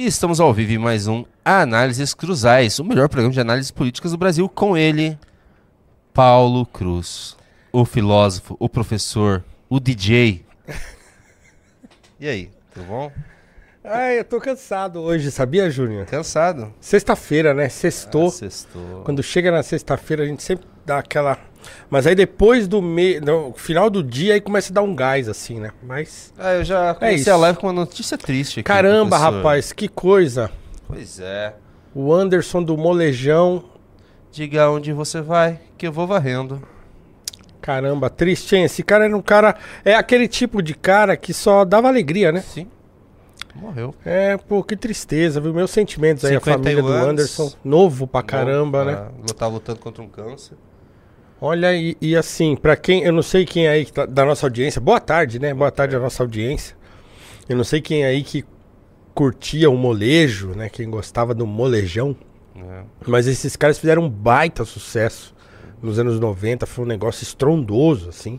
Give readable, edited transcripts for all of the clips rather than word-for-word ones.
E estamos ao vivo em mais um Análises Cruzais, o melhor programa de análises políticas do Brasil, com ele, Paulo Cruz, o filósofo, o professor, o DJ. E aí, tudo bom? Ai, eu tô cansado hoje, sabia, Júnior? Cansado? Sexta-feira, né? Sextou. Sextou. Quando chega na sexta-feira, a gente sempre dá aquela... Mas aí depois no final do dia, aí começa a dar um gás, assim, né? Mas... eu já comecei a live com uma notícia triste aqui. Caramba, professor. rapaz, que coisa. Pois é. O Anderson do Molejão. Diga onde você vai, que eu vou varrendo. Caramba, triste, hein? Esse cara era um cara... É aquele tipo de cara que só dava alegria, né? Sim. Morreu. É, pô, que tristeza, viu? Meus sentimentos aí, a 51 família do anos. Anderson. Novo pra caramba, né? Tá lutando contra um câncer. Olha, e assim, pra quem, eu não sei quem aí que tá, da nossa audiência, boa tarde, né? Boa tarde à nossa audiência. Eu não sei quem aí que curtia o molejo, né? Quem gostava do molejão. É. Mas esses caras fizeram um baita sucesso nos anos 90, foi um negócio estrondoso, assim.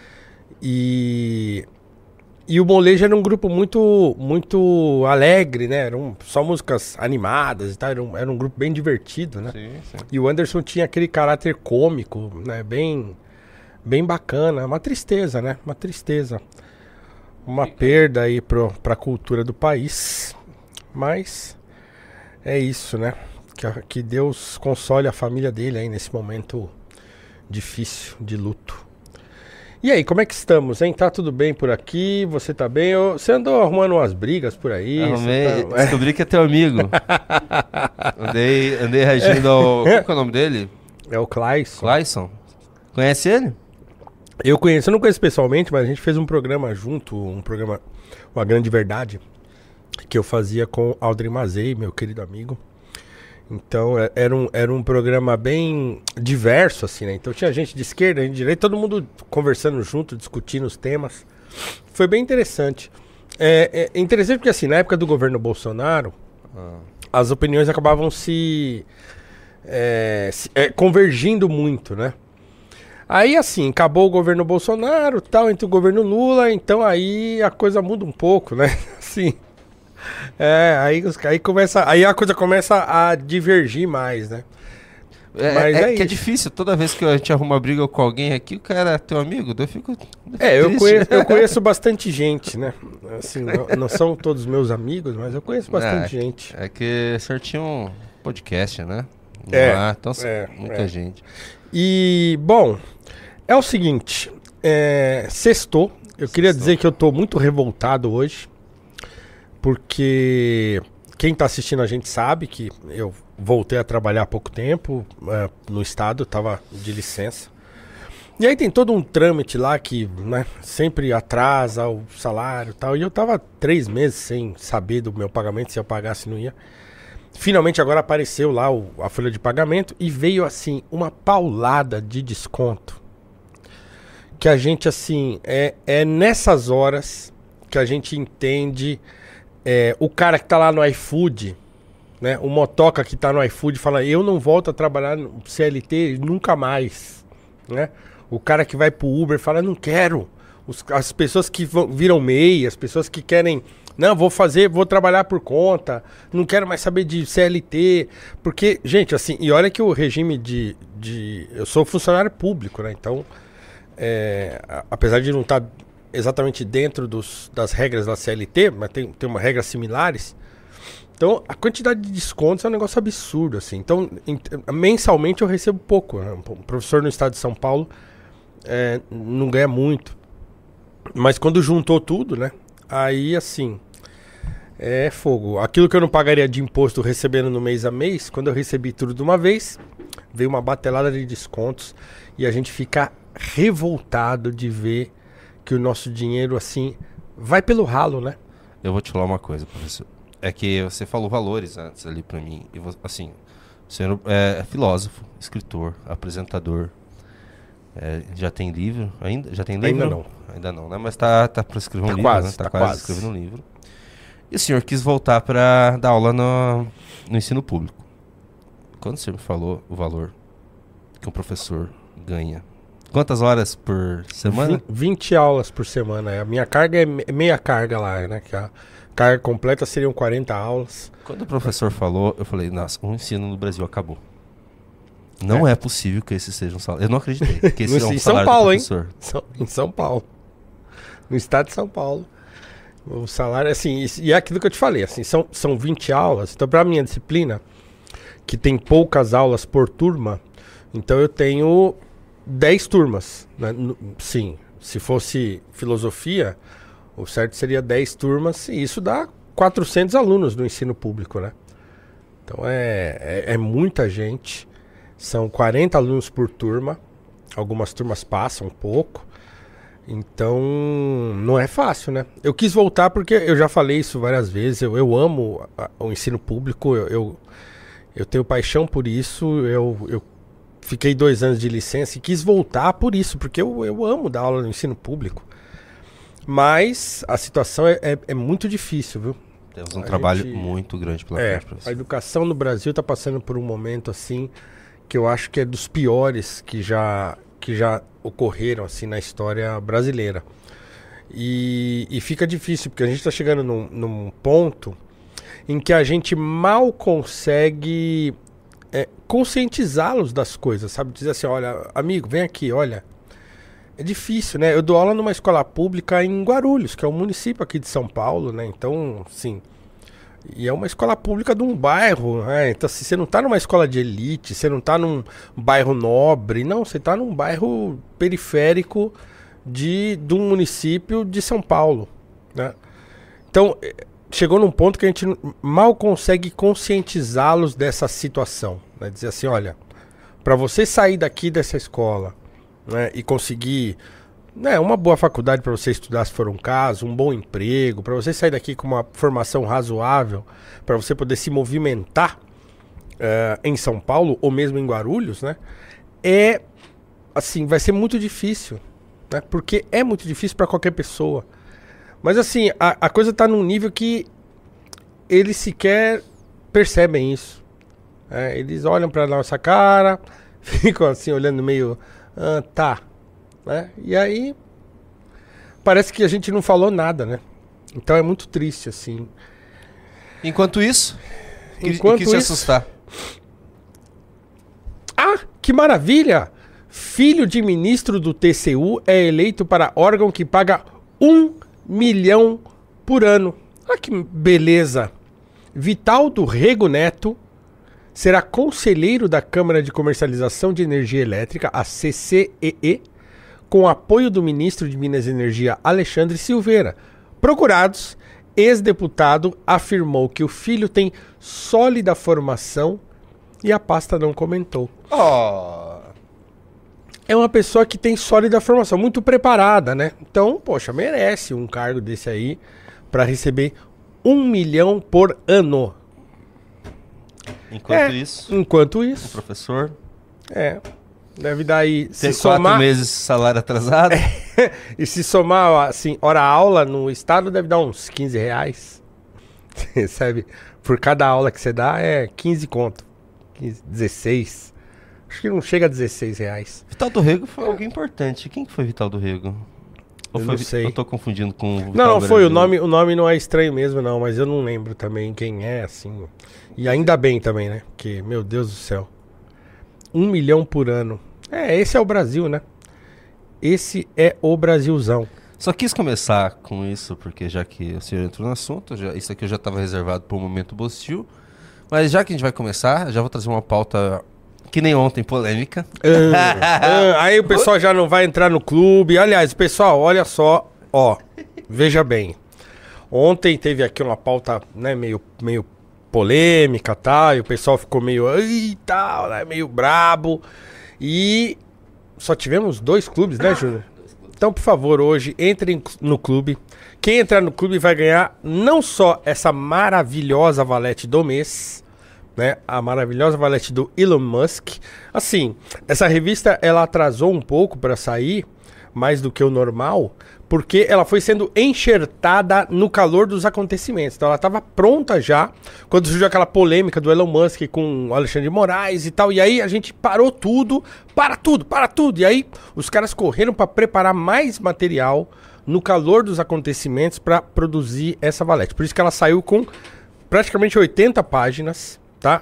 E o molejo era um grupo muito alegre, né? Eram só músicas animadas e tal, era um grupo bem divertido, né? Sim, sim. E o Anderson tinha aquele caráter cômico, né? Bem bacana. Uma tristeza, né? Uma tristeza. Uma perda aí pra cultura do país. Mas é isso, né? Que Deus console a família dele aí nesse momento difícil de luto. E aí, como é que estamos, hein? Tá tudo bem por aqui? Você tá bem? Você andou arrumando umas brigas por aí? Arrumei, descobri que é teu amigo. andei reagindo ao... Qual que é o nome dele? É o Clayson. Clayson. Conhece ele? Eu conheço, eu não conheço pessoalmente, mas a gente fez um programa junto, Uma Grande Verdade, que eu fazia com Aldrin Mazei, meu querido amigo. Então era um programa bem diverso, assim, né? Então tinha gente de esquerda, gente de direita, todo mundo conversando junto, discutindo os temas. Foi bem interessante. É interessante porque, assim, na época do governo Bolsonaro, as opiniões acabavam se convergindo muito, né? Aí, assim, acabou o governo Bolsonaro, tal, entre o governo Lula, então aí a coisa muda um pouco, né? Assim... aí a coisa começa a divergir mais, né? Mas que é difícil, toda vez que a gente arruma briga com alguém aqui, o cara é teu amigo, eu fico eu conheço bastante gente, né? Assim, não são todos meus amigos, mas eu conheço bastante gente. É que o senhor tinha um podcast, né? Então muita gente. E, bom, é o seguinte, sextou, eu queria dizer que eu tô muito revoltado hoje, porque quem tá assistindo a gente sabe que eu voltei a trabalhar há pouco tempo no estado, tava de licença. E aí tem todo um trâmite lá que, né, sempre atrasa o salário e tal. E eu tava 3 meses sem saber do meu pagamento, se eu pagasse, se não ia. Finalmente agora apareceu lá a folha de pagamento e veio assim uma paulada de desconto. Que a gente assim, é nessas horas que a gente entende... o cara que tá lá no iFood, né? O motoca que tá no iFood fala, eu não volto a trabalhar no CLT nunca mais, né? O cara que vai pro Uber fala, não quero. As pessoas que viram MEI, as pessoas que querem, não, vou trabalhar por conta, não quero mais saber de CLT. Porque, gente, assim, e olha que o regime eu sou funcionário público, né? Então, apesar de não estar... exatamente dentro das regras da CLT, mas tem umas regras similares. Então, a quantidade de descontos é um negócio absurdo, assim. Então, mensalmente eu recebo pouco, né? Um professor no estado de São Paulo não ganha muito. Mas quando juntou tudo, né? Aí, assim, é fogo. Aquilo que eu não pagaria de imposto recebendo no mês a mês, quando eu recebi tudo de uma vez, veio uma batelada de descontos e a gente fica revoltado de ver que o nosso dinheiro, assim, vai pelo ralo, né? Eu vou te falar uma coisa, professor. É que você falou valores antes ali pra mim. E assim, o senhor é filósofo, escritor, apresentador. Já tem livro? Já tem livro? Ainda não. Ainda não, né? Mas tá pra escrever um livro, quase, né? tá quase escrevendo um livro. E o senhor quis voltar pra dar aula no ensino público. Quando o senhor me falou o valor que um professor ganha, quantas horas por semana? 20 aulas por semana. A minha carga é meia carga lá, né? Carga completa seriam 40 aulas. Quando o professor falou, eu falei, nossa, o ensino no Brasil acabou. Não é possível que esse seja um salário. Eu não acreditei que esse é um Em São salário Paulo, do hein? professor. Em São Paulo. No estado de São Paulo. O salário, assim, e é aquilo que eu te falei, assim, são 20 aulas. Então, para minha disciplina, que tem poucas aulas por turma, então eu tenho 10 turmas. Né? Sim, se fosse filosofia, o certo seria 10 turmas, e isso dá 400 alunos no ensino público, né? Então é muita gente, são 40 alunos por turma, algumas turmas passam um pouco, então não é fácil, né? Eu quis voltar porque eu já falei isso várias vezes, eu amo o ensino público, eu tenho paixão por isso, eu fiquei 2 anos de licença e quis voltar por isso, porque eu amo dar aula no ensino público. Mas a situação é muito difícil, viu? Temos um trabalho muito grande pela frente, professor. A educação no Brasil está passando por um momento assim que eu acho que é dos piores que já ocorreram assim na história brasileira. E fica difícil, porque a gente está chegando num ponto em que a gente mal consegue conscientizá-los das coisas, sabe? Dizer assim, olha, amigo, vem aqui, olha. É difícil, né? Eu dou aula numa escola pública em Guarulhos, que é um município aqui de São Paulo, né? Então, sim. E é uma escola pública de um bairro, né? Então, assim, você não tá numa escola de elite, você não tá num bairro nobre, não, você tá num bairro periférico de um município de São Paulo, né? Então, chegou num ponto que a gente mal consegue conscientizá-los dessa situação, né? Dizer assim, olha, para você sair daqui dessa escola, né, e conseguir, né, uma boa faculdade para você estudar se for um caso, um bom emprego, para você sair daqui com uma formação razoável, para você poder se movimentar em São Paulo ou mesmo em Guarulhos, né, assim, vai ser muito difícil, né, porque é muito difícil para qualquer pessoa. Mas assim, a coisa está num nível que eles sequer percebem isso. Eles olham para nossa cara, ficam assim olhando meio... tá, né? E aí parece que a gente não falou nada, né? Então é muito triste, assim. Enquanto isso, quis se assustar. Ah, que maravilha! Filho de ministro do TCU é eleito para órgão que paga 1 milhão por ano. Ah, que beleza! Vitaldo Rego Neto será conselheiro da Câmara de Comercialização de Energia Elétrica, a CCEE, com apoio do ministro de Minas e Energia, Alexandre Silveira. Procurados, ex-deputado afirmou que o filho tem sólida formação e a pasta não comentou. É uma pessoa que tem sólida formação, muito preparada, né? Então, poxa, merece um cargo desse aí para receber 1 milhão por ano. Enquanto isso, o professor deve dar aí, se somar 4 meses salário atrasado. E se somar assim, hora aula no estado deve dar uns 15 reais. Sabe? Por cada aula que você dá é 15 conto, 15, 16. Acho que não chega a 16 reais. Vitaldo Rego foi alguém importante. Quem que foi Vitaldo Rego? Não sei. Eu tô confundindo com o Não, foi. O nome não é estranho mesmo, não. Mas eu não lembro também quem é, assim. E ainda bem também, né? Porque, meu Deus do céu. 1 milhão por ano. Esse é o Brasil, né? Esse é o Brasilzão. Só quis começar com isso, porque já que o senhor entrou no assunto, isso aqui eu já estava reservado para o momento Bostil. Mas já que a gente vai começar, já vou trazer uma pauta... Que nem ontem, polêmica. Aí o pessoal já não vai entrar no clube. Aliás, pessoal, olha só. Veja bem. Ontem teve aqui uma pauta, né, meio polêmica, tá? E o pessoal ficou meio... tal, né, meio brabo. E só tivemos 2 clubes, né, Júnior? Então, por favor, hoje, entrem no clube. Quem entrar no clube vai ganhar não só essa maravilhosa valete do mês... né, a maravilhosa valete do Elon Musk. Assim, essa revista ela atrasou um pouco para sair, mais do que o normal, porque ela foi sendo enxertada no calor dos acontecimentos. Então ela estava pronta já, quando surgiu aquela polêmica do Elon Musk com o Alexandre de Moraes e tal. E aí a gente parou tudo, para tudo. E aí os caras correram para preparar mais material no calor dos acontecimentos para produzir essa valete. Por isso que ela saiu com praticamente 80 páginas, tá?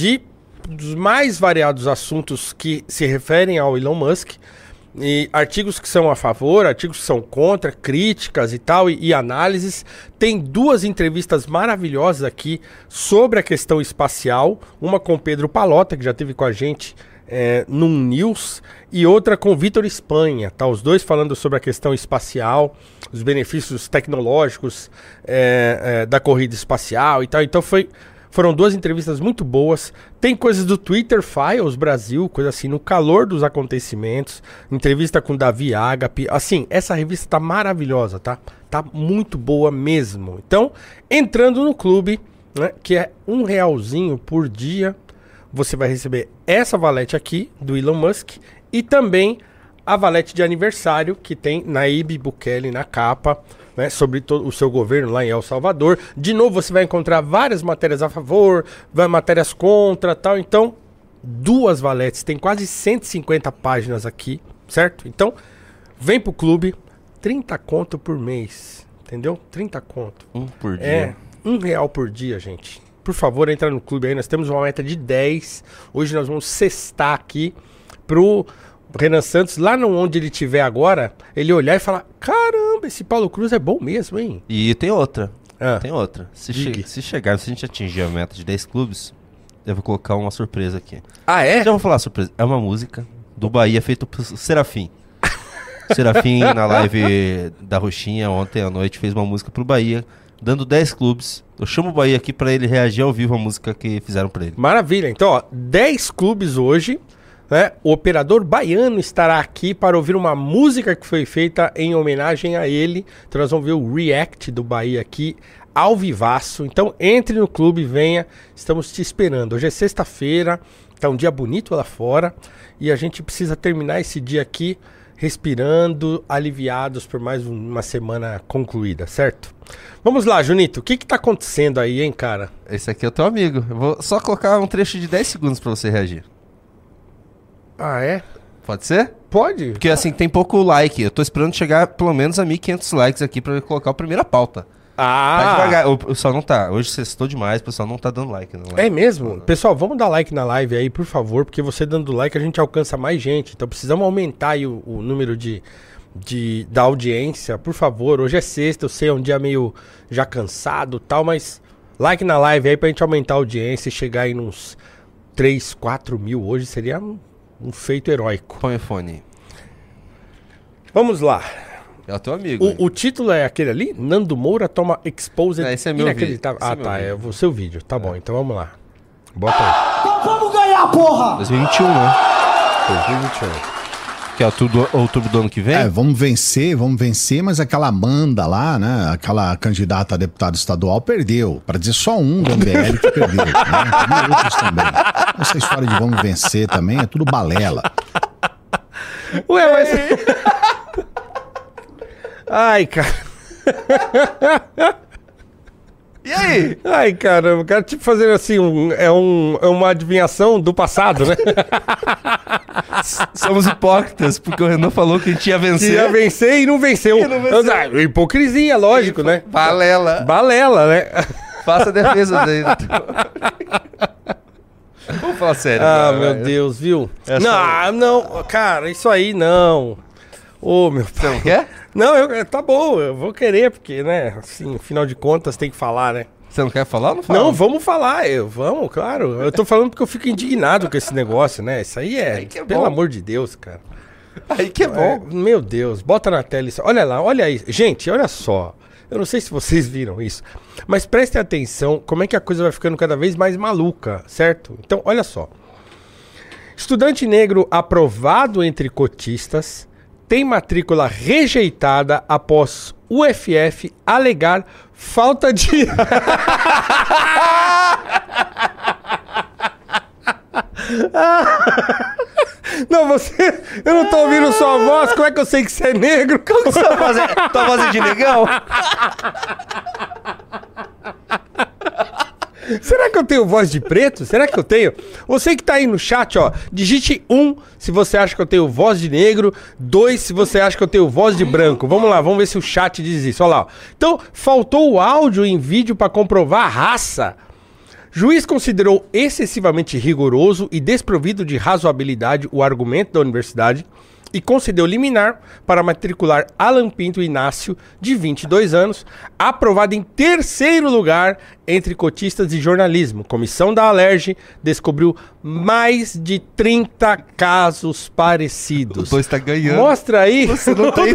Dos mais variados assuntos que se referem ao Elon Musk. E artigos que são a favor, artigos que são contra, críticas e tal, e análises. Tem 2 entrevistas maravilhosas aqui sobre a questão espacial. Uma com Pedro Palota, que já esteve com a gente num News, e outra com Vitor Espanha, tá? Os dois falando sobre a questão espacial, os benefícios tecnológicos da corrida espacial e tal. Então foram 2 entrevistas muito boas. Tem coisas do Twitter Files Brasil, coisa assim, no calor dos acontecimentos. Entrevista com Davi Agape. Assim, essa revista tá maravilhosa, tá? Tá muito boa mesmo. Então, entrando no clube, né, que é R$1 por dia, você vai receber essa valete aqui, do Elon Musk, e também a valete de aniversário, que tem Nayib Bukele na capa, né, sobre o seu governo lá em El Salvador. De novo, você vai encontrar várias matérias a favor, matérias contra, tal. Então, 2 valetes, tem quase 150 páginas aqui, certo? Então, vem pro clube, 30 conto por mês, entendeu? 30 conto. Por dia. R$1 por dia, gente. Por favor, entra no clube aí, nós temos uma meta de 10. Hoje nós vamos cestar aqui pro Renan Santos, lá onde ele estiver agora, ele olhar e falar: caramba, esse Paulo Cruz é bom mesmo, hein? E tem outra. Tem outra. Se a gente atingir a meta de 10 clubes, eu vou colocar uma surpresa aqui. Ah, é? Já vou falar a surpresa. É uma música do Bahia feita por Serafim. Serafim, na live da Roxinha, ontem à noite, fez uma música pro Bahia, dando 10 clubes. Eu chamo o Bahia aqui pra ele reagir ao vivo à música que fizeram pra ele. Maravilha. Então, ó, 10 clubes hoje. Né? O operador baiano estará aqui para ouvir uma música que foi feita em homenagem a ele. Então nós vamos ver o react do Bahia aqui ao vivaço. Então entre no clube, venha, estamos te esperando. Hoje é sexta-feira, tá um dia bonito lá fora e a gente precisa terminar esse dia aqui respirando, aliviados por mais uma semana concluída, certo? Vamos lá, Junito, o que tá acontecendo aí, hein, cara? Esse aqui é o teu amigo. Eu vou só colocar um trecho de 10 segundos para você reagir. Ah, é? Pode ser? Pode. Porque assim, tem pouco like. Eu tô esperando chegar pelo menos a 1.500 likes aqui pra eu colocar a primeira pauta. Tá devagar. O pessoal não tá. Hoje sextou demais, o pessoal não tá dando like. É mesmo? Pessoal, vamos dar like na live aí, por favor, porque você dando like a gente alcança mais gente. Então precisamos aumentar aí o número da audiência, por favor. Hoje é sexta, eu sei, é um dia meio já cansado e tal, mas like na live aí pra gente aumentar a audiência e chegar aí nos 3, 4 mil hoje seria um feito heróico. Põe o fone. Vamos lá. É o teu amigo. O título é aquele ali? Nando Moura toma exposed esse é meu vídeo. É o seu vídeo. Tá bom, então vamos lá. Bota aí. Então vamos ganhar, porra! 2021, né? 2021. Que é outubro do ano que vem? Vamos vencer, mas aquela Amanda lá, né? Aquela candidata a deputado estadual perdeu. Para dizer só um do MBL que perdeu. Né? E outros também. Essa história de vamos vencer também é tudo balela. Ué, mas... Ai, cara. E aí? Ai, caramba, o cara tipo fazendo assim, uma adivinhação do passado, né? Somos hipócritas, porque o Renan falou que a gente ia vencer. Ia vencer e não venceu. Hipocrisia, lógico, né? Balela. Balela, né? Faça a defesa dele. Vamos falar sério. Cara, meu Deus, viu? Não, cara, isso aí não. Ô, meu pai. Você não quer? Não, tá bom, eu vou querer, porque, né, assim, afinal de contas tem que falar, né? Você não quer falar ou não fala? Não, vamos falar, vamos, claro. Eu tô falando porque eu fico indignado com esse negócio, né? Isso aí pelo amor de Deus, cara. Aí que é bom. Meu Deus, bota na tela isso. Olha lá, olha aí. Gente, olha só. Eu não sei se vocês viram isso, mas prestem atenção como é que a coisa vai ficando cada vez mais maluca, certo? Então, olha só. Estudante negro aprovado entre cotistas tem matrícula rejeitada após UFF alegar falta de... Não, você... Eu não tô ouvindo sua voz, como é que eu sei que você é negro? Como que você tá fazendo? Tá fazendo de negão? Será que eu tenho voz de preto? Será que eu tenho? Você que tá aí no chat, ó, digite 1 se você acha que eu tenho voz de negro, 2 se você acha que eu tenho voz de branco. Vamos lá, vamos ver se o chat diz isso. Olha lá, ó. Então, faltou o áudio em vídeo para comprovar a raça. Juiz considerou excessivamente rigoroso e desprovido de razoabilidade o argumento da universidade e concedeu liminar para matricular Alan Pinto Inácio, de 22 anos, aprovado em terceiro lugar entre cotistas de jornalismo. Comissão da Alerj descobriu mais de 30 casos parecidos. O 2 tá ganhando. Mostra aí. Você não tem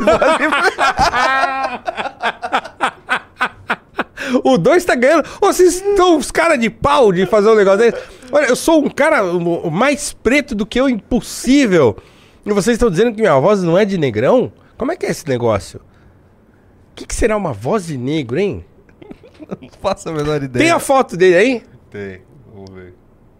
O 2 tá ganhando. Vocês estão os caras de pau de fazer um negócio desse. Olha, eu sou um cara mais preto do que eu, impossível. E vocês estão dizendo que minha voz não é de negrão? Como é que é esse negócio? O que será uma voz de negro, hein? Não faço a menor ideia. Tem a foto dele aí? Tem. Vamos ver.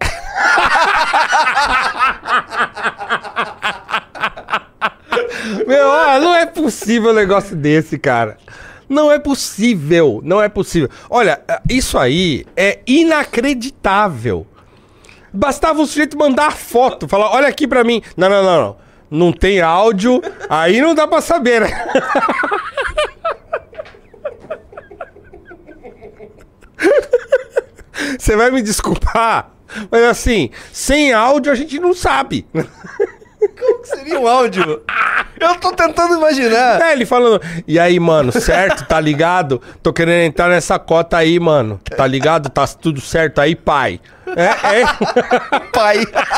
Meu, não é possível um negócio desse, cara. Não é possível, não é possível. Olha, isso aí é inacreditável. Bastava o sujeito mandar a foto, falar, olha aqui pra mim. Não. Não tem áudio, aí não dá pra saber, né? Você vai me desculpar, mas assim, sem áudio a gente não sabe. Como que seria um áudio? Eu tô tentando imaginar. É, ele falando, e aí, mano, certo? Tá ligado? Tô querendo entrar nessa cota aí, mano. Tá ligado? Tá tudo certo aí, pai? Pai.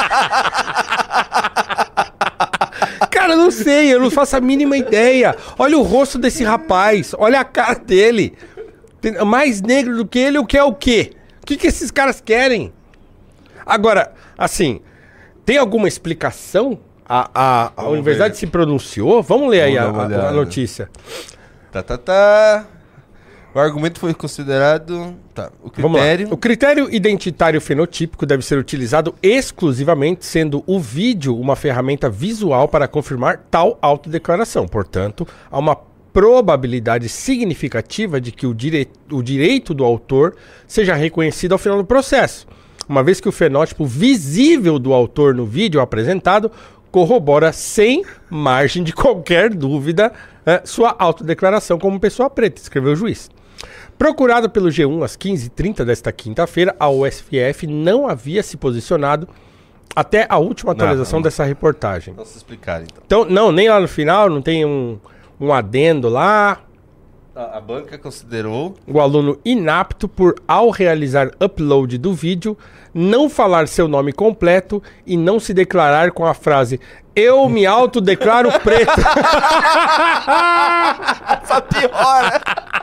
Cara, eu não sei, eu não faço a mínima ideia. Olha o rosto desse rapaz, olha a cara dele. Mais negro do que ele, o que é o quê? O que esses caras querem? Agora, assim, tem alguma explicação? A universidade se pronunciou? Vamos ler aí a notícia. O argumento foi considerado... Tá, o Vamos lá. critério... O critério identitário fenotípico deve ser utilizado exclusivamente, sendo o vídeo uma ferramenta visual para confirmar tal autodeclaração. Portanto, há uma probabilidade significativa de que o direito do autor seja reconhecido ao final do processo, uma vez que o fenótipo visível do autor no vídeo apresentado corrobora sem margem de qualquer dúvida sua autodeclaração como pessoa preta, escreveu o juiz. Procurado pelo G1 às 15h30 desta quinta-feira, a USFF não havia se posicionado até a última atualização dessa reportagem. Vamos se explicar, então. Então, não, nem lá no final, não tem um adendo lá. A banca considerou... O aluno inapto por, ao realizar upload do vídeo, não falar seu nome completo e não se declarar com a frase "Eu me autodeclaro preto". Essa piora.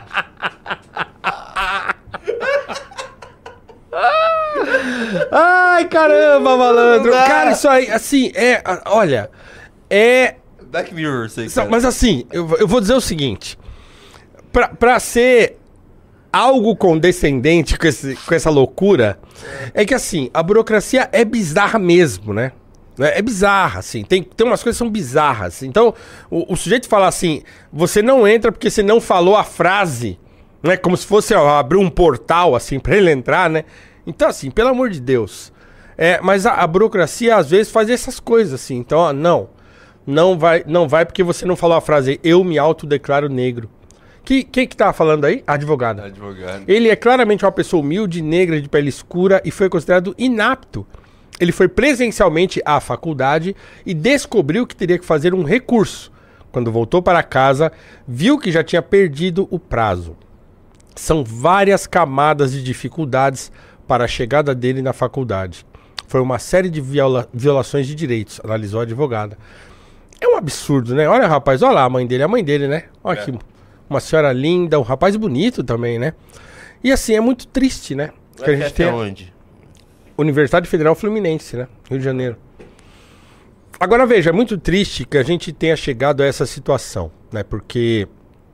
Ai, caramba, malandro. Cara, isso aí, assim, olha, Black Mirror, sei que Mas assim, eu vou dizer o seguinte. Pra ser algo condescendente com essa loucura, é que assim, a burocracia é bizarra mesmo, né? É bizarra, assim. Tem umas coisas que são bizarras. Então, o sujeito fala assim, você não entra porque você não falou a frase, né? Como se fosse abrir um portal, assim, pra ele entrar, né? Então, assim, pelo amor de Deus. Mas a burocracia, às vezes, faz essas coisas, assim. Então, ó, não vai porque você não falou a frase "eu me autodeclaro negro". Quem que tava falando aí? A advogada. Advogado. Ele é claramente uma pessoa humilde, negra, de pele escura e foi considerado inapto. Ele foi presencialmente à faculdade e descobriu que teria que fazer um recurso. Quando voltou para casa, viu que já tinha perdido o prazo. São várias camadas de dificuldades para a chegada dele na faculdade. Foi uma série de violações de direitos, analisou a advogada. É um absurdo, né? Olha, rapaz, olha lá a mãe dele, né? Olha aqui, uma senhora linda, um rapaz bonito também, né? E assim, é muito triste, né? Que a gente tem onde? Universidade Federal Fluminense, né? Rio de Janeiro. Agora veja, é muito triste que a gente tenha chegado a essa situação, né? Porque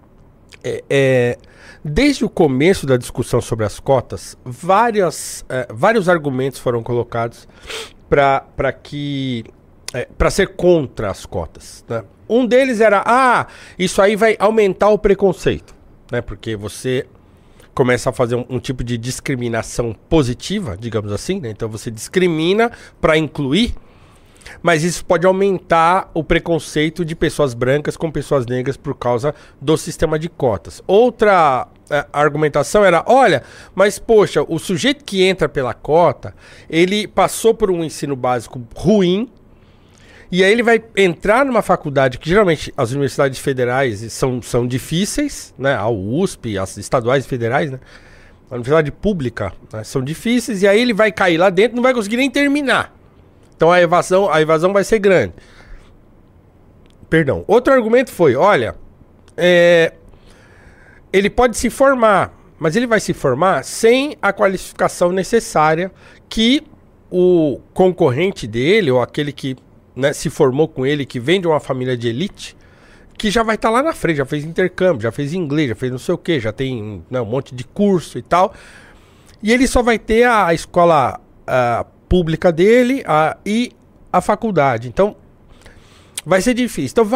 desde o começo da discussão sobre as cotas, vários argumentos foram colocados para ser contra as cotas, né? Um deles era, isso aí vai aumentar o preconceito, né? Porque você começa a fazer um tipo de discriminação positiva, digamos assim, né? Então você discrimina para incluir, mas isso pode aumentar o preconceito de pessoas brancas com pessoas negras por causa do sistema de cotas. Outra argumentação era, olha, mas poxa, o sujeito que entra pela cota, ele passou por um ensino básico ruim, e aí ele vai entrar numa faculdade que geralmente as universidades federais são difíceis, né? A USP, as estaduais e federais, né? A universidade pública, né? São difíceis, e aí ele vai cair lá dentro e não vai conseguir nem terminar. Então a evasão vai ser grande. Perdão. Outro argumento foi, olha, ele pode se formar, mas ele vai se formar sem a qualificação necessária que o concorrente dele, ou aquele que, né, se formou com ele, que vem de uma família de elite, que já vai estar lá na frente, já fez intercâmbio, já fez inglês, já fez não sei o que, já tem, né, um monte de curso e tal. E ele só vai ter a escola pública dele e a faculdade. Então, vai ser difícil. Então,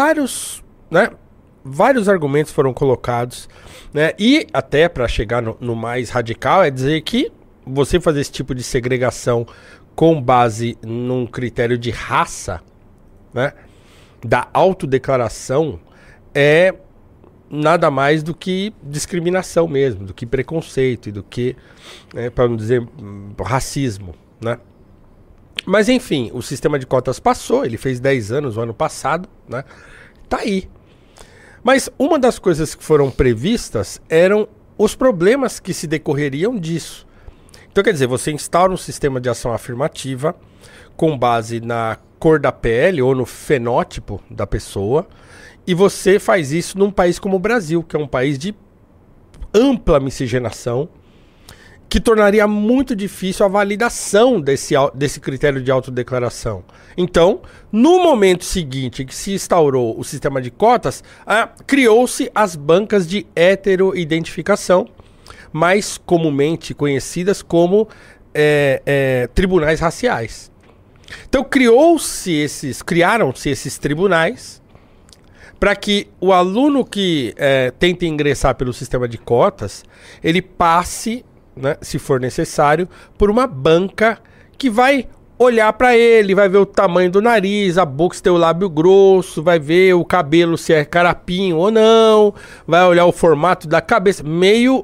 vários argumentos foram colocados, né? E até para chegar no mais radical, é dizer que você fazer esse tipo de segregação com base num critério de raça, né, da autodeclaração, é nada mais do que discriminação mesmo, do que preconceito e do que, para não dizer, racismo, né? Mas enfim, o sistema de cotas passou, ele fez 10 anos o ano passado, né? Tá aí. Mas uma das coisas que foram previstas eram os problemas que se decorreriam disso. Então, quer dizer, você instaura um sistema de ação afirmativa com base na cor da pele ou no fenótipo da pessoa, e você faz isso num país como o Brasil, que é um país de ampla miscigenação, que tornaria muito difícil a validação desse critério de autodeclaração. Então, no momento seguinte que se instaurou o sistema de cotas, criou-se as bancas de heteroidentificação, mais comumente conhecidas como tribunais raciais. Então criaram-se esses tribunais para que o aluno que tenta ingressar pelo sistema de cotas, ele passe, né, se for necessário, por uma banca que vai olhar para ele, vai ver o tamanho do nariz, a boca se tem o lábio grosso, vai ver o cabelo se é carapinho ou não, vai olhar o formato da cabeça, meio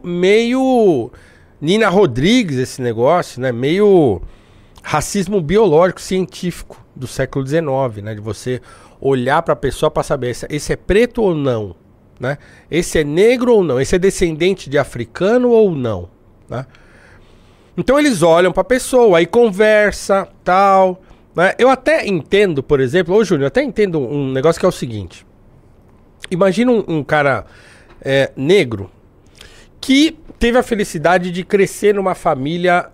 Nina Rodrigues esse negócio, né? Meio racismo biológico científico do século XIX, né? De você olhar para a pessoa para saber esse é preto ou não, né? Esse é negro ou não, esse é descendente de africano ou não, né? Então eles olham para a pessoa, aí conversa, tal, né? Eu até entendo, por exemplo, ô Júnior, eu até entendo um negócio que é o seguinte. Imagina um cara negro que teve a felicidade de crescer numa família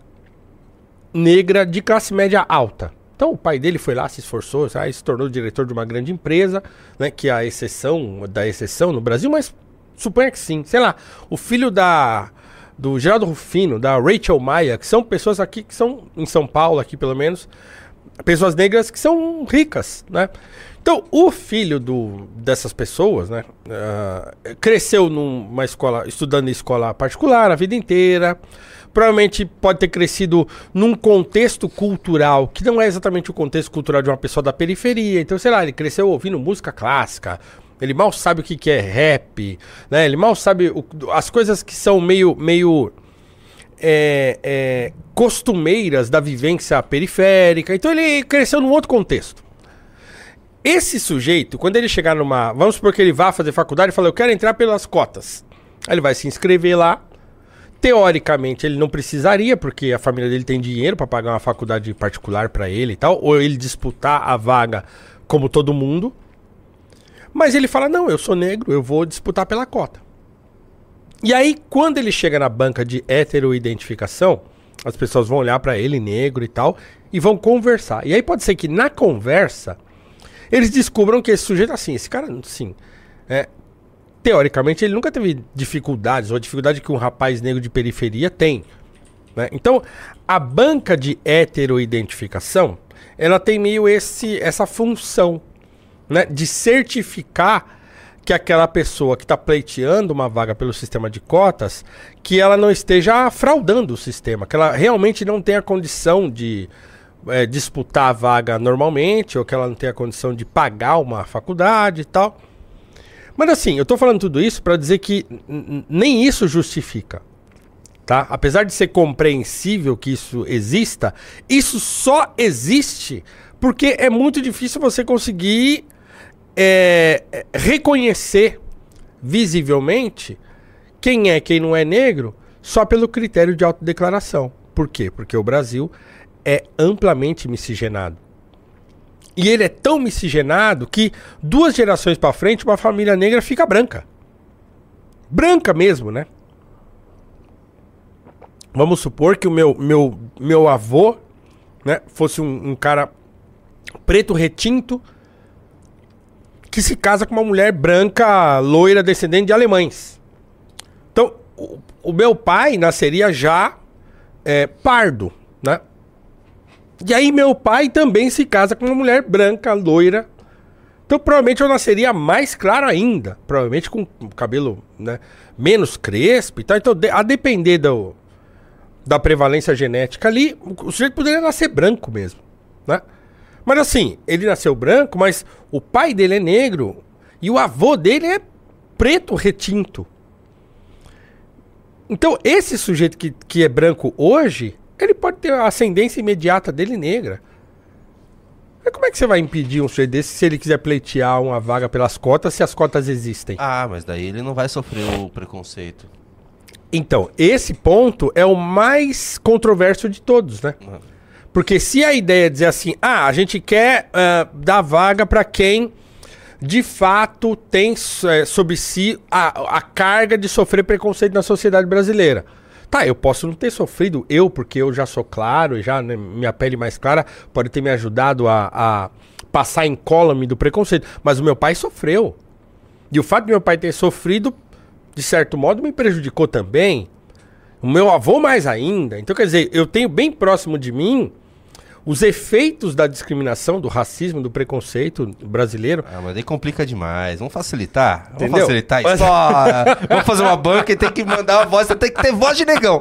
negra de classe média alta. Então o pai dele foi lá, se esforçou, se tornou diretor de uma grande empresa, né, que é a exceção da exceção no Brasil, mas suponha que sim. Sei lá, o filho do Geraldo Rufino, da Rachel Maia, que são pessoas aqui que são, em São Paulo aqui pelo menos, pessoas negras que são ricas, né? Então, o filho dessas pessoas, né, cresceu numa escola, estudando em escola particular a vida inteira, provavelmente pode ter crescido num contexto cultural, que não é exatamente o contexto cultural de uma pessoa da periferia. Então, sei lá, ele cresceu ouvindo música clássica, ele mal sabe o que é rap, né? Ele mal sabe as coisas que são meio costumeiras da vivência periférica. Então ele cresceu num outro contexto. Esse sujeito, quando ele chegar vamos supor que ele vá fazer faculdade e fala, eu quero entrar pelas cotas. Aí ele vai se inscrever lá. Teoricamente ele não precisaria, porque a família dele tem dinheiro para pagar uma faculdade particular para ele e tal, ou ele disputar a vaga como todo mundo. Mas ele fala, não, eu sou negro, eu vou disputar pela cota. E aí, quando ele chega na banca de heteroidentificação, as pessoas vão olhar pra ele, negro e tal, e vão conversar. E aí pode ser que na conversa, eles descubram que esse sujeito, assim, esse cara, assim, teoricamente ele nunca teve dificuldades, ou a dificuldade que um rapaz negro de periferia tem, né? Então, a banca de heteroidentificação, ela tem meio essa função, né, de certificar que aquela pessoa que está pleiteando uma vaga pelo sistema de cotas, que ela não esteja fraudando o sistema, que ela realmente não tenha condição de disputar a vaga normalmente, ou que ela não tenha condição de pagar uma faculdade e tal. Mas assim, eu tô falando tudo isso para dizer que nem isso justifica, tá? Apesar de ser compreensível que isso exista, isso só existe porque é muito difícil você conseguir reconhecer visivelmente quem é quem não é negro só pelo critério de autodeclaração. Por quê? Porque o Brasil é amplamente miscigenado. E ele é tão miscigenado que 2 gerações para frente uma família negra fica branca. Branca mesmo, né? Vamos supor que o meu avô, né, fosse um cara preto retinto que se casa com uma mulher branca, loira, descendente de alemães. Então, o meu pai nasceria já pardo, né? E aí meu pai também se casa com uma mulher branca, loira. Então provavelmente eu nasceria mais claro ainda. Provavelmente com o cabelo, né, menos crespo e tal. Então a depender da prevalência genética ali, o sujeito poderia nascer branco mesmo, né? Mas assim, ele nasceu branco, mas o pai dele é negro e o avô dele é preto retinto. Então esse sujeito que é branco hoje, ele pode ter a ascendência imediata dele negra. Mas como é que você vai impedir um sujeito desse se ele quiser pleitear uma vaga pelas cotas, se as cotas existem? Ah, mas daí ele não vai sofrer o preconceito. Então, esse ponto é o mais controverso de todos, né? Porque se a ideia é dizer assim, a gente quer dar vaga para quem de fato tem sobre si a carga de sofrer preconceito na sociedade brasileira. Tá, eu posso não ter sofrido, porque eu já sou claro, já, né, minha pele mais clara pode ter me ajudado a passar incólume do preconceito. Mas o meu pai sofreu. E o fato de meu pai ter sofrido, de certo modo, me prejudicou também. O meu avô mais ainda. Então, quer dizer, eu tenho bem próximo de mim os efeitos da discriminação, do racismo, do preconceito brasileiro. Ah, mas aí complica demais. Vamos facilitar? Entendeu? Vamos facilitar a história. Vamos fazer uma banca e tem que mandar uma voz. Você tem que ter voz de negão.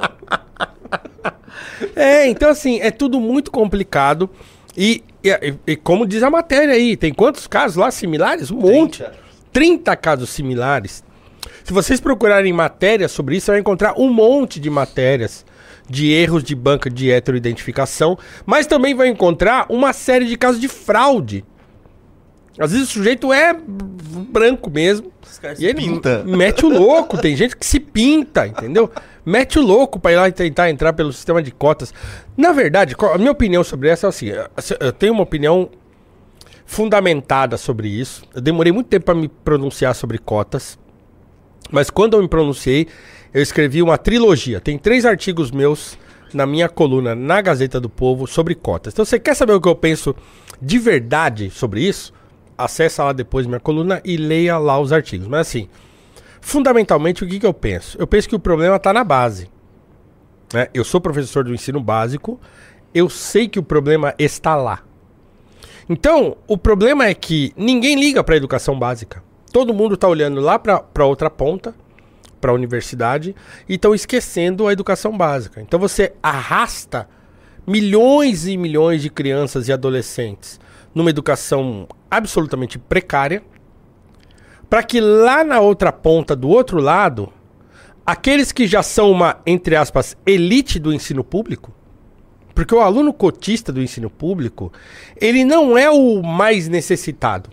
Então assim, é tudo muito complicado. E como diz a matéria aí, tem quantos casos lá similares? Um monte. 30 casos similares. Se vocês procurarem matérias sobre isso, você vai encontrar um monte de matérias de erros de banca de heteroidentificação, mas também vai encontrar uma série de casos de fraude. Às vezes o sujeito é branco mesmo, e ele mete o louco. Tem gente que se pinta, entendeu? Mete o louco para ir lá e tentar entrar pelo sistema de cotas. Na verdade, a minha opinião sobre essa é assim, eu tenho uma opinião fundamentada sobre isso. Eu demorei muito tempo para me pronunciar sobre cotas, mas quando eu me pronunciei, eu escrevi uma trilogia. Tem 3 artigos meus na minha coluna na Gazeta do Povo sobre cotas. Então, você quer saber o que eu penso de verdade sobre isso? Acessa lá depois minha coluna e leia lá os artigos. Mas assim, fundamentalmente, o que eu penso? Eu penso que o problema está na base, né? Eu sou professor do ensino básico, eu sei que o problema está lá. Então, o problema é que ninguém liga para a educação básica. Todo mundo está olhando lá para outra ponta, para a universidade, e estão esquecendo a educação básica. Então você arrasta milhões e milhões de crianças e adolescentes numa educação absolutamente precária, para que lá na outra ponta, do outro lado, aqueles que já são uma, entre aspas, elite do ensino público, porque o aluno cotista do ensino público, ele não é o mais necessitado,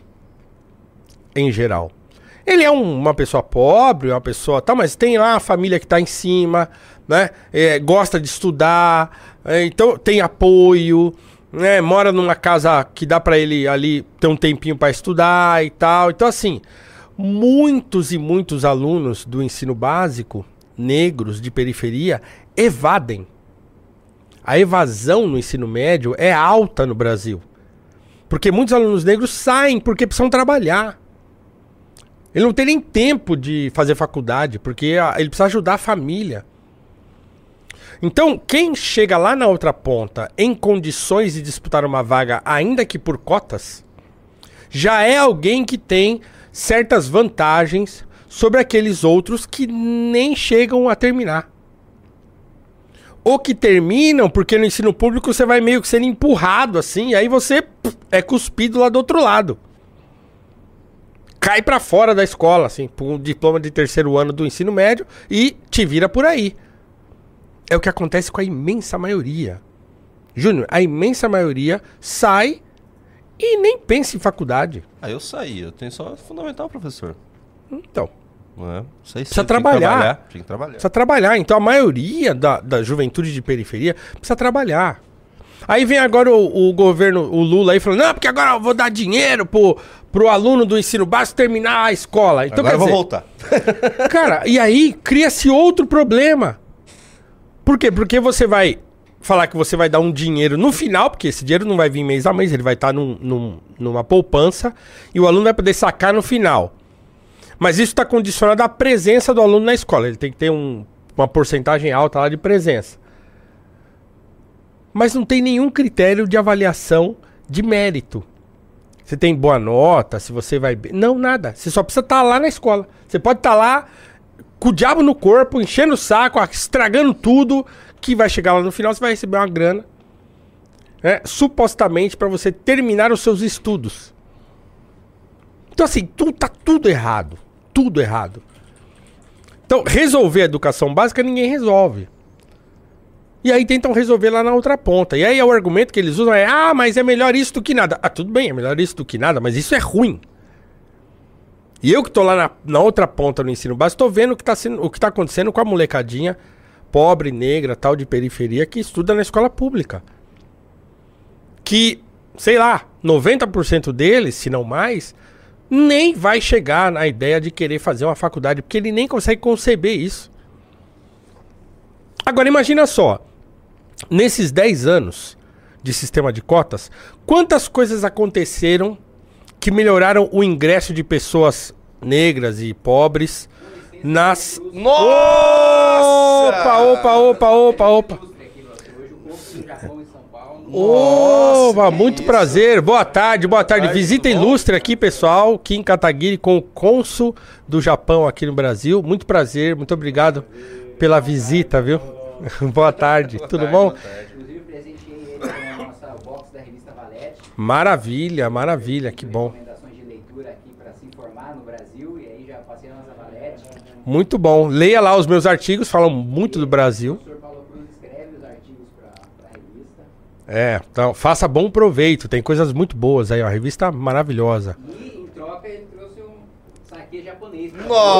em geral. Ele é uma pessoa pobre, uma pessoa... Tá, mas tem lá a família que está em cima, né? Gosta de estudar, então tem apoio, né? Mora numa casa que dá para ele ali ter um tempinho para estudar e tal. Então, assim, muitos e muitos alunos do ensino básico, negros, de periferia, evadem. A evasão no ensino médio é alta no Brasil. Porque muitos alunos negros saem porque precisam trabalhar. Ele não tem nem tempo de fazer faculdade, porque ele precisa ajudar a família. Então, quem chega lá na outra ponta em condições de disputar uma vaga, ainda que por cotas, já é alguém que tem certas vantagens sobre aqueles outros que nem chegam a terminar. Ou que terminam, porque no ensino público você vai meio que sendo empurrado assim, e aí você é cuspido lá do outro lado. Cai pra fora da escola, assim, por um diploma de 3º ano do ensino médio e te vira por aí. É o que acontece com a imensa maioria. Júnior, a imensa maioria sai e nem pensa em faculdade. Eu saí, eu tenho só fundamental, professor. Então, Não é? Sei, precisa trabalhar. Tinha que trabalhar. Precisa trabalhar. Então a maioria da juventude de periferia precisa trabalhar. Aí vem agora o governo, o Lula aí falando, não, porque agora eu vou dar dinheiro pro aluno do ensino básico terminar a escola. Então, Agora quer eu vou dizer, voltar. cara, e aí cria-se outro problema. Por quê? Porque você vai falar que você vai dar um dinheiro no final, porque esse dinheiro não vai vir mês a mês, ele vai estar numa poupança e o aluno vai poder sacar no final. Mas isso está condicionado à presença do aluno na escola. Ele tem que ter uma porcentagem alta lá de presença. Mas não tem nenhum critério de avaliação de mérito. Você tem boa nota, se você vai bem. Não, nada. Você só precisa estar lá na escola. Você pode estar lá com o diabo no corpo, enchendo o saco, estragando tudo, que vai chegar lá no final, você vai receber uma grana. Supostamente para você terminar os seus estudos. Então assim, tá tudo errado. Tudo errado. Então, resolver a educação básica ninguém resolve. E aí tentam resolver lá na outra ponta. E aí o argumento que eles usam é, mas é melhor isso do que nada. Tudo bem, é melhor isso do que nada, mas isso é ruim. E eu que tô lá na outra ponta no ensino básico, tô vendo o que tá acontecendo com a molecadinha pobre, negra, tal, de periferia, que estuda na escola pública. Que, sei lá, 90% deles, se não mais, nem vai chegar na ideia de querer fazer uma faculdade, porque ele nem consegue conceber isso. Agora imagina só, nesses 10 anos de sistema de cotas, quantas coisas aconteceram que melhoraram o ingresso de pessoas negras e pobres nas... Nossa! Opa! Opa, muito prazer. Boa tarde. Visita ilustre aqui, pessoal. Kim Kataguiri com o cônsul do Japão aqui no Brasil. Muito prazer, muito obrigado pela visita, viu? Boa tarde, tudo bom? Inclusive, presenteei ele com a nossa box da revista Valete. Maravilha, que bom. Recomendações de leitura aqui para se informar no Brasil. E aí já passei a nossa Valete. Muito bom. Leia lá os meus artigos, falam muito do Brasil. O professor Paulo Cruz escreve os artigos para a revista. Então faça bom proveito. Tem coisas muito boas aí, ó. A revista maravilhosa. E em troca ele trouxe um saquê japonês.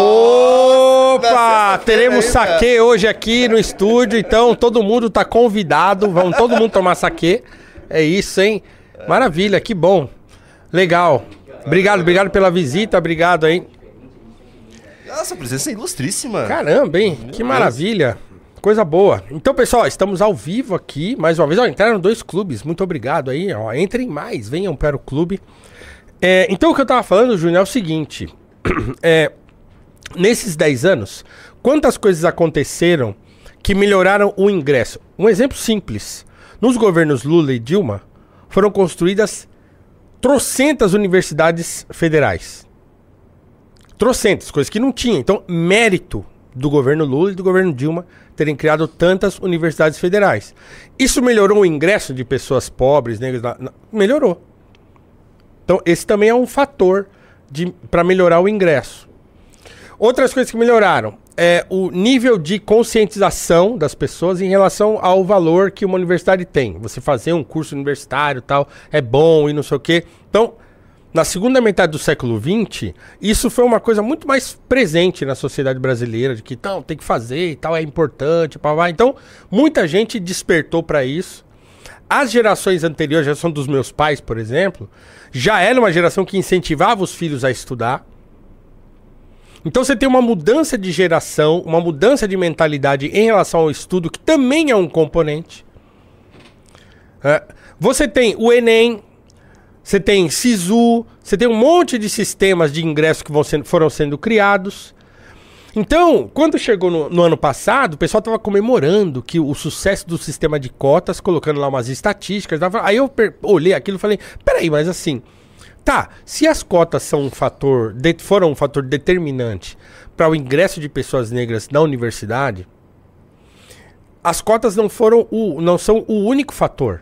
Opa! Teremos saquê hoje aqui no estúdio, então todo mundo tá convidado. Vamos todo mundo tomar saquê. É isso, hein? Maravilha, que bom. Legal. Obrigado pela visita, obrigado aí. Nossa, presença ilustríssima. Caramba, hein? Que maravilha. Coisa boa. Então, pessoal, estamos ao vivo aqui. Mais uma vez, ó, entraram 2 clubes. Muito obrigado aí. Ó, entrem mais, venham para o clube. Então, o que eu tava falando, Júnior, é o seguinte. Nesses 10 anos, quantas coisas aconteceram que melhoraram o ingresso? Um exemplo simples. Nos governos Lula e Dilma, foram construídas trocentas universidades federais. Trocentas, coisas que não tinha. Então, mérito do governo Lula e do governo Dilma terem criado tantas universidades federais. Isso melhorou o ingresso de pessoas pobres, negras? Melhorou. Então, esse também é um fator para melhorar o ingresso. Outras coisas que melhoraram é o nível de conscientização das pessoas em relação ao valor que uma universidade tem. Você fazer um curso universitário e tal, é bom e não sei o quê. Então, na segunda metade do século XX, isso foi uma coisa muito mais presente na sociedade brasileira, de que então, tem que fazer e tal, é importante. Então, muita gente despertou para isso. As gerações anteriores, a geração dos meus pais, por exemplo, já era uma geração que incentivava os filhos a estudar. Então você tem uma mudança de geração, uma mudança de mentalidade em relação ao estudo, que também é um componente. Você tem o Enem, você tem SISU, você tem um monte de sistemas de ingresso que foram sendo criados. Então, quando chegou no ano passado, o pessoal estava comemorando que o sucesso do sistema de cotas, colocando lá umas estatísticas. Aí eu olhei aquilo e falei, peraí, mas assim, Tá, se as cotas são foram um fator determinante para o ingresso de pessoas negras na universidade, as cotas não são o único fator.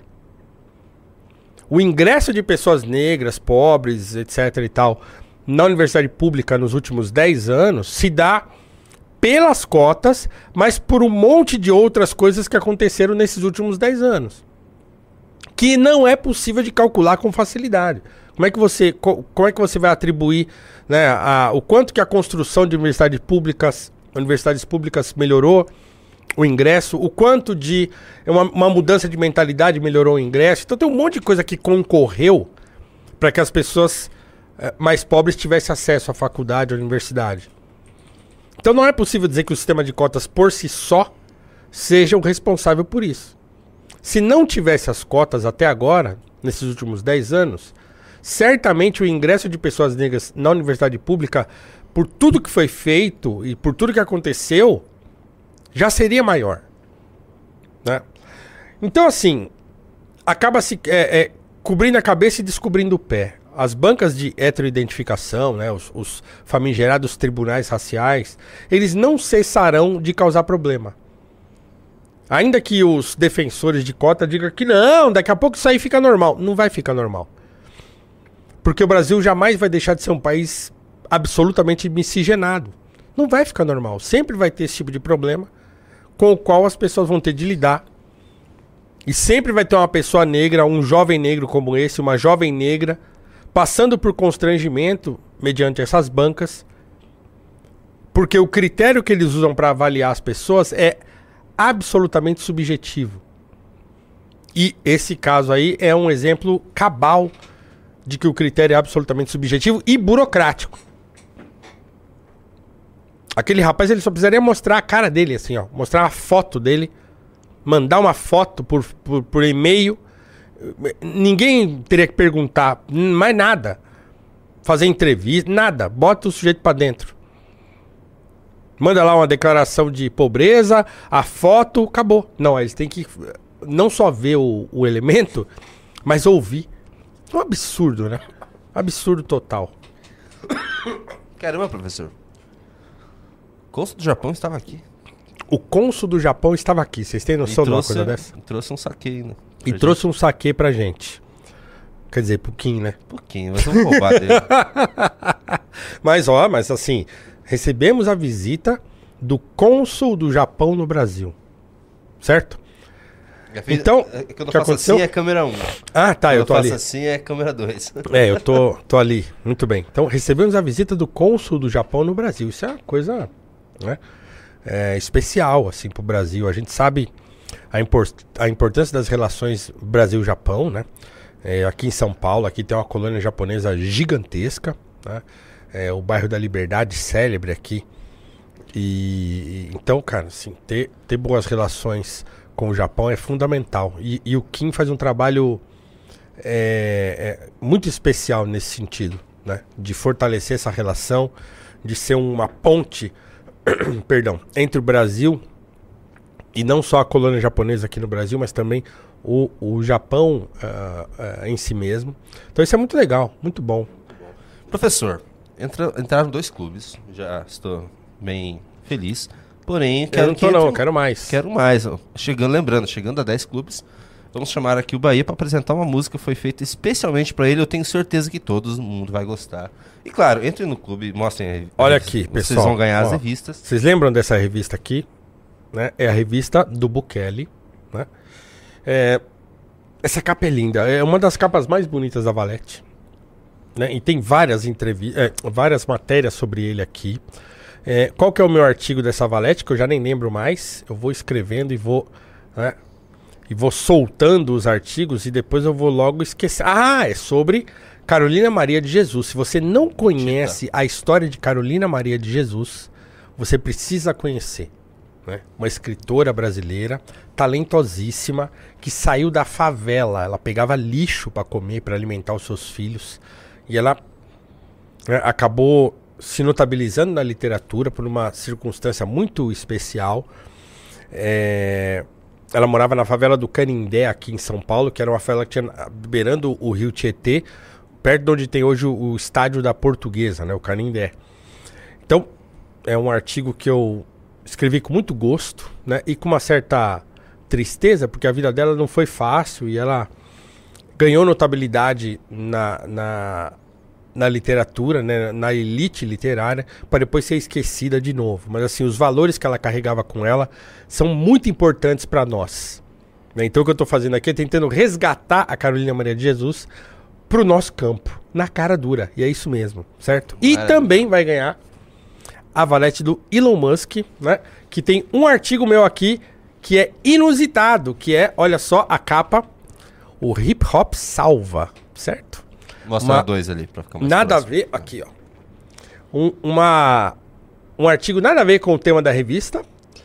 O ingresso de pessoas negras, pobres, etc e tal, na universidade pública nos últimos 10 anos se dá pelas cotas, mas por um monte de outras coisas que aconteceram nesses últimos 10 anos. Que não é possível de calcular com facilidade. Como é que você vai atribuir, né, o quanto que a construção de universidades públicas melhorou o ingresso, o quanto de uma mudança de mentalidade melhorou o ingresso. Então tem um monte de coisa que concorreu para que as pessoas mais pobres tivessem acesso à faculdade, à universidade. Então não é possível dizer que o sistema de cotas por si só seja o responsável por isso. Se não tivesse as cotas até agora, nesses últimos 10 anos, certamente o ingresso de pessoas negras na universidade pública, por tudo que foi feito e por tudo que aconteceu, já seria maior. Né? Então, assim, acaba se cobrindo a cabeça e descobrindo o pé. As bancas de heteroidentificação, né, os famigerados tribunais raciais, eles não cessarão de causar problema. Ainda que os defensores de cota digam que não, daqui a pouco isso aí fica normal. Não vai ficar normal. Porque o Brasil jamais vai deixar de ser um país absolutamente miscigenado. Não vai ficar normal. Sempre vai ter esse tipo de problema com o qual as pessoas vão ter de lidar. E sempre vai ter uma pessoa negra, um jovem negro como esse, uma jovem negra, passando por constrangimento mediante essas bancas. Porque o critério que eles usam para avaliar as pessoas é absolutamente subjetivo. E esse caso aí é um exemplo cabal de que o critério é absolutamente subjetivo e burocrático. Aquele rapaz, ele só precisaria mostrar a cara dele, assim, ó. Mostrar a foto dele. Mandar uma foto por e-mail. Ninguém teria que perguntar mais nada. Fazer entrevista, nada. Bota o sujeito pra dentro. Manda lá uma declaração de pobreza, a foto, acabou. Não, eles têm que não só ver o elemento, mas ouvir. É um absurdo, né? Absurdo total. Caramba, professor. O cônsul do Japão estava aqui. O cônsul do Japão estava aqui. Vocês têm noção de uma coisa dessa? Trouxe um saque ainda. E trouxe um saque pra gente. Quer dizer, pouquinho, né? Pouquinho, mas vamos roubar dele. Mas assim, recebemos a visita do cônsul do Japão no Brasil. Certo? Então, quando eu faço assim é câmera 1. Ah, tá, eu tô ali. Quando eu faço assim é câmera 2. Eu tô ali. Muito bem. Então, recebemos a visita do cônsul do Japão no Brasil. Isso é uma coisa, né, especial, assim, pro Brasil. A gente sabe a importância das relações Brasil-Japão, né? Aqui em São Paulo, aqui tem uma colônia japonesa gigantesca, né? O bairro da Liberdade, célebre aqui. Então, cara, assim, ter boas relações com o Japão é fundamental. E o Kim faz um trabalho muito especial nesse sentido, né? De fortalecer essa relação, de ser uma ponte perdão, entre o Brasil e não só a colônia japonesa aqui no Brasil, mas também o Japão em si mesmo. Então isso é muito legal, muito bom. Professor, entraram 2 clubes, já estou bem feliz. Porém, eu quero mais. Quero mais. Chegando a 10 clubes, vamos chamar aqui o Bahia para apresentar uma música que foi feita especialmente para ele. Eu tenho certeza que todo mundo vai gostar. E claro, entrem no clube, mostrem. Olha aqui, pessoal. Vocês vão ganhar as revistas. Vocês lembram dessa revista aqui? Né? É a revista do Bukele. Né? Essa capa é linda. É uma das capas mais bonitas da Valete. Né? E tem várias matérias sobre ele aqui. Qual que é o meu artigo dessa Valete, que eu já nem lembro mais. Eu vou escrevendo e vou soltando os artigos e depois eu vou logo esquecer. É sobre Carolina Maria de Jesus. Se você não conhece a história de Carolina Maria de Jesus, você precisa conhecer. Né? Uma escritora brasileira, talentosíssima, que saiu da favela. Ela pegava lixo para comer, para alimentar os seus filhos. E ela acabou se notabilizando na literatura por uma circunstância muito especial. Ela morava na favela do Canindé, aqui em São Paulo, que era uma favela que tinha beirando o rio Tietê, perto de onde tem hoje o estádio da Portuguesa, né? O Canindé. Então, é um artigo que eu escrevi com muito gosto, né? E com uma certa tristeza, porque a vida dela não foi fácil e ela ganhou notabilidade na literatura, né? Na elite literária, para depois ser esquecida de novo. Mas assim, os valores que ela carregava com ela são muito importantes para nós. Né? Então o que eu estou fazendo aqui é tentando resgatar a Carolina Maria de Jesus pro nosso campo, na cara dura. E é isso mesmo, certo? E também vai ganhar a Valete do Elon Musk, né? Que tem um artigo meu aqui que é inusitado, que é, olha só, a capa, o Hip Hop Salva, certo? Mostra dois ali pra ficar mais nada próximo. a ver, aqui ó. Um artigo nada a ver com o tema da revista,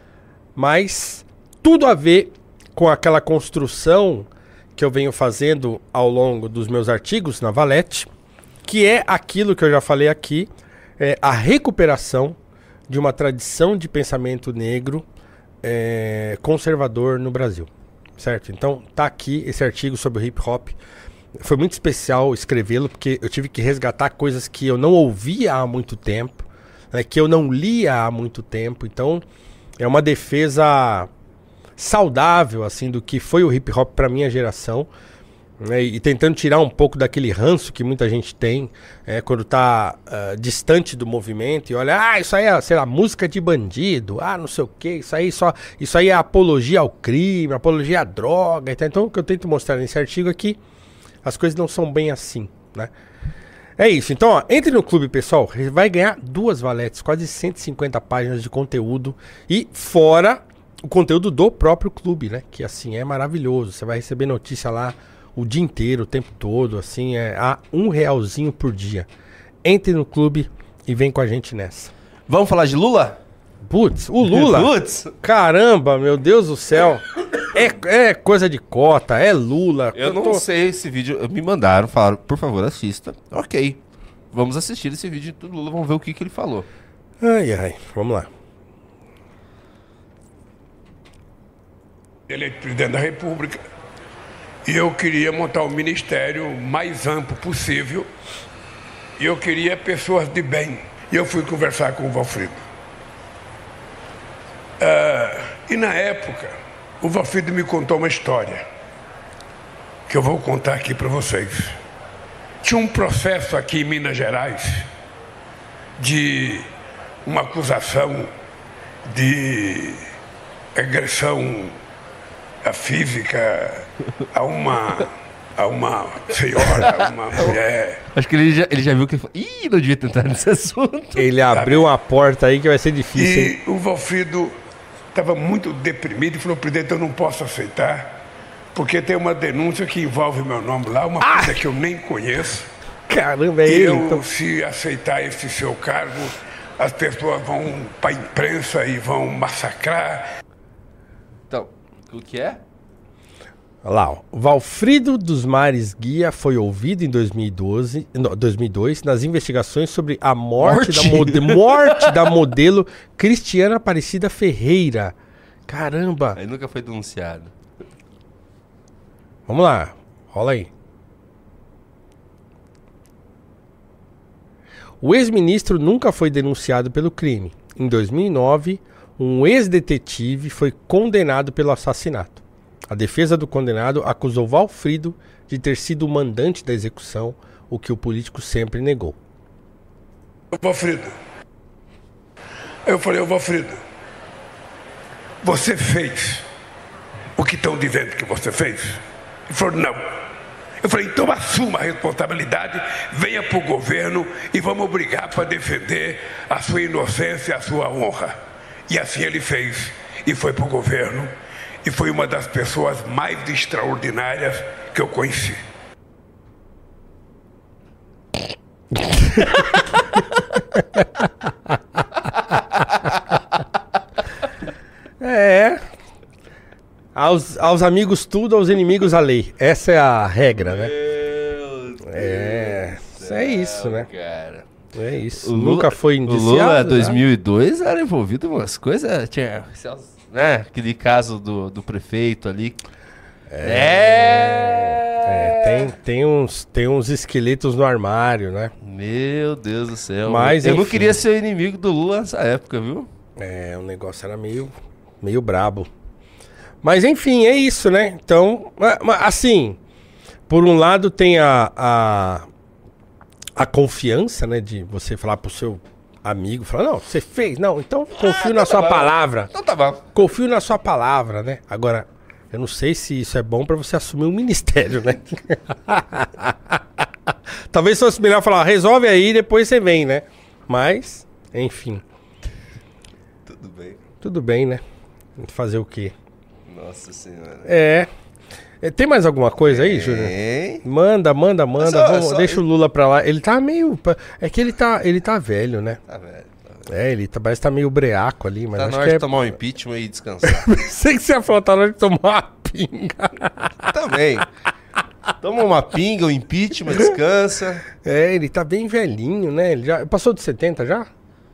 mas tudo a ver com aquela construção que eu venho fazendo ao longo dos meus artigos na Valete, que é aquilo que eu já falei aqui, é a recuperação de uma tradição de pensamento negro conservador no Brasil, certo? Então tá aqui esse artigo sobre o hip hop. Foi muito especial escrevê-lo, porque eu tive que resgatar coisas que eu não ouvia há muito tempo, né, que eu não lia há muito tempo. Então, é uma defesa saudável, assim, do que foi o hip hop para minha geração, né, e tentando tirar um pouco daquele ranço que muita gente tem quando tá distante do movimento e olha, isso aí é, sei lá, música de bandido, não sei o que, isso aí é apologia ao crime, apologia à droga. Então, o que eu tento mostrar nesse artigo aqui, as coisas não são bem assim, né? É isso. Então, ó, entre no clube, pessoal. Vai ganhar 2 valetes, quase 150 páginas de conteúdo. E fora o conteúdo do próprio clube, né? Que, assim, é maravilhoso. Você vai receber notícia lá o dia inteiro, o tempo todo, assim. A R$1 por dia. Entre no clube e vem com a gente nessa. Vamos falar de Lula? Putz, o Lula. Putz. Caramba, meu Deus do céu. É coisa de cota, é Lula. Eu não sei esse vídeo. Me mandaram, falaram, por favor, assista. Ok. Vamos assistir esse vídeo do Lula, vamos ver o que ele falou. Ai, vamos lá. Eleito presidente da República. E eu queria montar o ministério mais amplo possível. E eu queria pessoas de bem. E eu fui conversar com o Valfrido. E na época, o Valfrido me contou uma história que eu vou contar aqui para vocês. Tinha um processo aqui em Minas Gerais de uma acusação de agressão física a uma senhora, a uma mulher. Acho que ele já viu que ele falou, não devia tentar nesse assunto. Ele abriu uma porta aí que vai ser difícil, hein? E o Valfrido estava muito deprimido e falou, presidente, eu não posso aceitar, porque tem uma denúncia que envolve meu nome lá, uma coisa que eu nem conheço. Caramba, é E ele, eu, então. se aceitar esse seu cargo, as pessoas vão para a imprensa e vão massacrar. Então, o que é? Olha lá, ó. Valfrido dos Mares Guia foi ouvido em 2002 nas investigações sobre a morte da modelo Cristiana Aparecida Ferreira. Caramba. Aí nunca foi denunciado. Vamos lá, rola aí. O ex-ministro nunca foi denunciado pelo crime. Em 2009, um ex-detetive foi condenado pelo assassinato. A defesa do condenado acusou Valfrido de ter sido o mandante da execução, o que o político sempre negou. Valfrido. Eu falei, Valfrido, você fez o que estão dizendo que você fez? Ele falou, não. Eu falei, então assuma a responsabilidade, venha para o governo e vamos brigar para defender a sua inocência, a sua honra. E assim ele fez e foi para o governo. E foi uma das pessoas mais extraordinárias que eu conheci. Aos amigos tudo, aos inimigos a lei. Essa é a regra, né? É isso, né? Cara. É isso. O Lula, Nunca foi o indiciado. Lula, né? 2002, era envolvido em umas coisas. Tinha, né, aquele caso do prefeito ali. Tem uns esqueletos no armário, né? Meu Deus do céu. Mas, eu não enfim. queria ser o inimigo do Lula nessa época, viu? O negócio era meio brabo. Mas enfim, é isso, né? Então, assim, por um lado tem a confiança, né? De você falar pro seu amigo, falar, não, você fez, não, então confio na sua palavra. Então tá bom. Confio na sua palavra, né? Agora, eu não sei se isso é bom pra você assumir um ministério, né? Talvez fosse melhor falar, resolve aí, depois você vem, né? Mas, enfim. Tudo bem. Tudo bem, né? Fazer o quê? Nossa senhora. Tem mais alguma coisa aí, Júnior? Manda. Deixa o Lula pra lá. Ele tá meio... É que ele tá velho, né? Tá velho. Ele parece que tá meio breaco ali, mas Tá acho na que hora de tomar um impeachment e descansar. Sei que você ia falar, tá na hora de tomar uma pinga. Também. Toma uma pinga, um impeachment, descansa. Ele tá bem velhinho, né? Ele já passou de 70 já?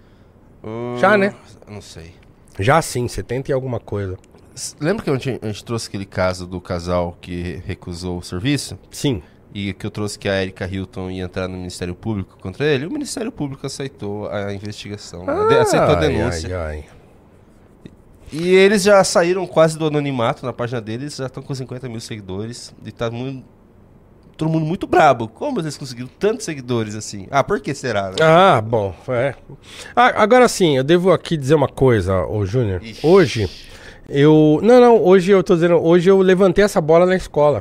Já, né? Não sei. Já sim, 70 e alguma coisa. Lembra que a gente trouxe aquele caso do casal que recusou o serviço? Sim. E que eu trouxe que a Erika Hilton ia entrar no Ministério Público contra ele? O Ministério Público aceitou a investigação, aceitou a denúncia. Ai. E eles já saíram quase do anonimato na página deles, já estão com 50 mil seguidores. E tá todo mundo muito brabo. Como eles conseguiram tantos seguidores assim? Por que será, né? Bom, agora sim, eu devo aqui dizer uma coisa, ô Júnior. Ixi. Hoje, hoje eu tô dizendo, hoje eu levantei essa bola na escola.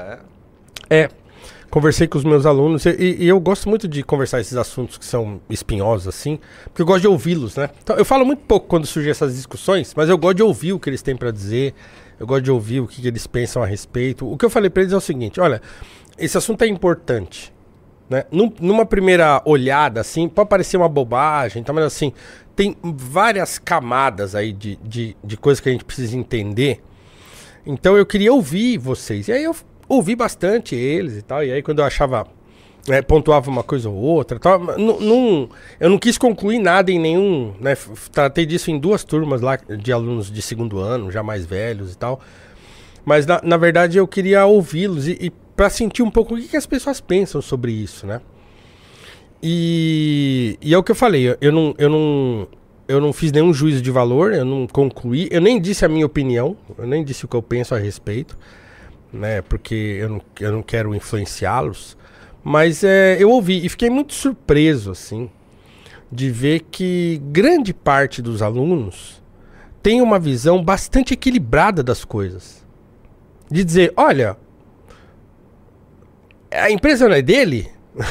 Conversei com os meus alunos e eu gosto muito de conversar esses assuntos que são espinhosos, assim, porque eu gosto de ouvi-los, né? Então, eu falo muito pouco quando surgem essas discussões, mas eu gosto de ouvir o que eles têm pra dizer, eu gosto de ouvir o que eles pensam a respeito. O que eu falei pra eles é o seguinte, olha, esse assunto é importante, né? Numa primeira olhada, assim, pode parecer uma bobagem, tá? Mas assim, tem várias camadas aí de coisas que a gente precisa entender. Então eu queria ouvir vocês, e aí eu ouvi bastante eles e tal, e aí quando eu achava, pontuava uma coisa ou outra, tal, eu não quis concluir nada em nenhum, né, tratei disso em 2 turmas lá de alunos de 2º ano, já mais velhos e tal, mas na verdade eu queria ouvi-los e para sentir um pouco o que as pessoas pensam sobre isso, né, e é o que eu falei, eu não fiz nenhum juízo de valor, eu não concluí, eu nem disse a minha opinião, eu nem disse o que eu penso a respeito, né, porque eu não quero influenciá-los, mas eu ouvi e fiquei muito surpreso, assim, de ver que grande parte dos alunos tem uma visão bastante equilibrada das coisas. De dizer, olha, a empresa não é dele?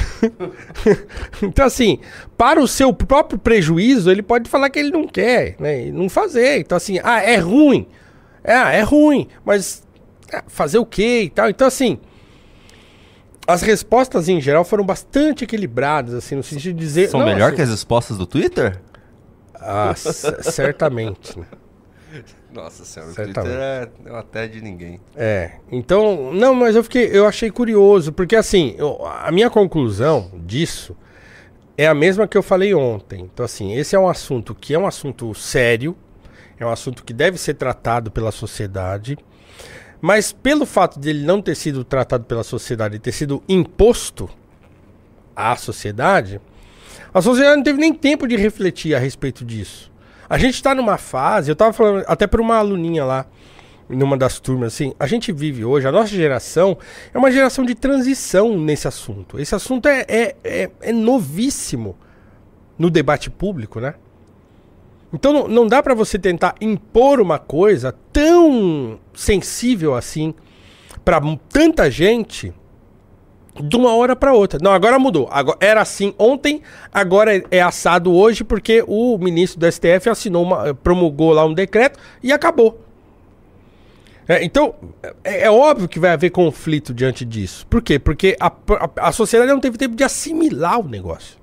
Então assim, para o seu próprio prejuízo, ele pode falar que ele não quer, né, e não fazer. Então assim, é ruim. É ruim, mas... fazer o quê e tal. Então, assim, as respostas em geral foram bastante equilibradas, assim, no sentido de dizer... São melhor que as respostas do Twitter? Certamente. Né? Nossa senhora, o Certamente. Twitter é uma terra de ninguém. Então, não, mas eu achei curioso, porque assim, a minha conclusão disso é a mesma que eu falei ontem. Então, assim, esse é um assunto que é um assunto sério, é um assunto que deve ser tratado pela sociedade. Mas pelo fato de ele não ter sido tratado pela sociedade e ter sido imposto à sociedade, a sociedade não teve nem tempo de refletir a respeito disso. A gente está numa fase, eu estava falando até para uma aluninha lá, numa das turmas, assim, a gente vive hoje, a nossa geração é uma geração de transição nesse assunto. Esse assunto é novíssimo no debate público, né? Então não dá pra você tentar impor uma coisa tão sensível assim pra tanta gente de uma hora pra outra. Não, agora mudou. Agora, era assim ontem, agora é assado hoje porque o ministro do STF promulgou lá um decreto e acabou. Então, é óbvio que vai haver conflito diante disso. Por quê? Porque a sociedade não teve tempo de assimilar o negócio.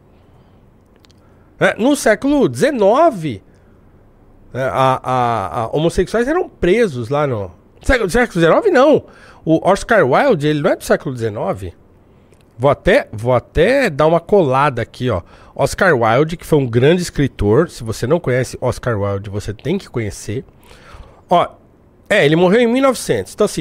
No século XIX... homossexuais eram presos lá no... Século XIX não. O Oscar Wilde, ele não é do século XIX. Vou até dar uma colada aqui, ó. Oscar Wilde, que foi um grande escritor. Se você não conhece Oscar Wilde, você tem que conhecer. Ó, ele morreu em 1900. Então assim,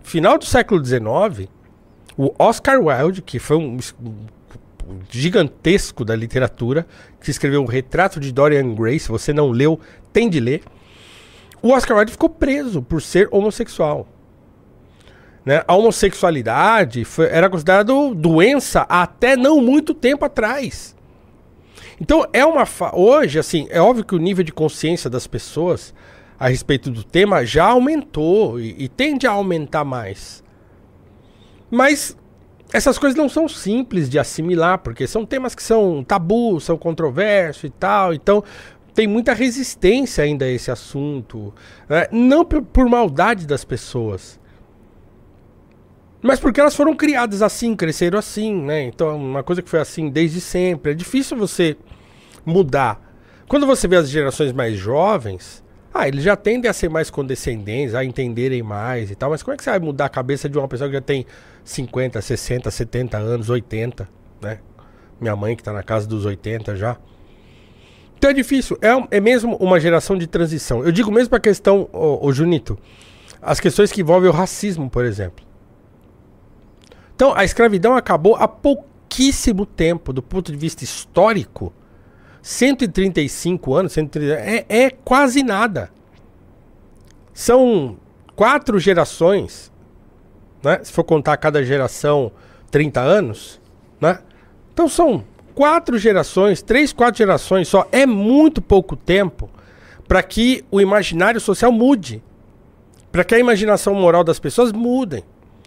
final do século XIX, o Oscar Wilde, que foi um gigantesco da literatura, que escreveu o Retrato de Dorian Gray, se você não leu, tem de ler. O Oscar Wilde ficou preso por ser homossexual. Né? A homossexualidade era considerada doença até não muito tempo atrás. Então, hoje, assim, é óbvio que o nível de consciência das pessoas a respeito do tema já aumentou e tende a aumentar mais. Mas essas coisas não são simples de assimilar, porque são temas que são tabu, são controversos e tal. Então, tem muita resistência ainda a esse assunto. Né? Não por maldade das pessoas, mas porque elas foram criadas assim, cresceram assim, né? Então, uma coisa que foi assim desde sempre. É difícil você mudar. Quando você vê as gerações mais jovens, eles já tendem a ser mais condescendentes, a entenderem mais e tal. Mas como é que você vai mudar a cabeça de uma pessoa que já tem 50, 60, 70 anos, 80, né? Minha mãe que tá na casa dos 80 já. Então é difícil. É mesmo uma geração de transição. Eu digo mesmo pra questão, ô Junito, as questões que envolvem o racismo, por exemplo. Então, a escravidão acabou há pouquíssimo tempo, do ponto de vista histórico. 135 anos, é quase nada. São 4 gerações, né? Se for contar cada geração 30 anos, né? Então são 4 gerações, 3, 4 gerações só. É muito pouco tempo para que o imaginário social mude. Para que a imaginação moral das pessoas mude,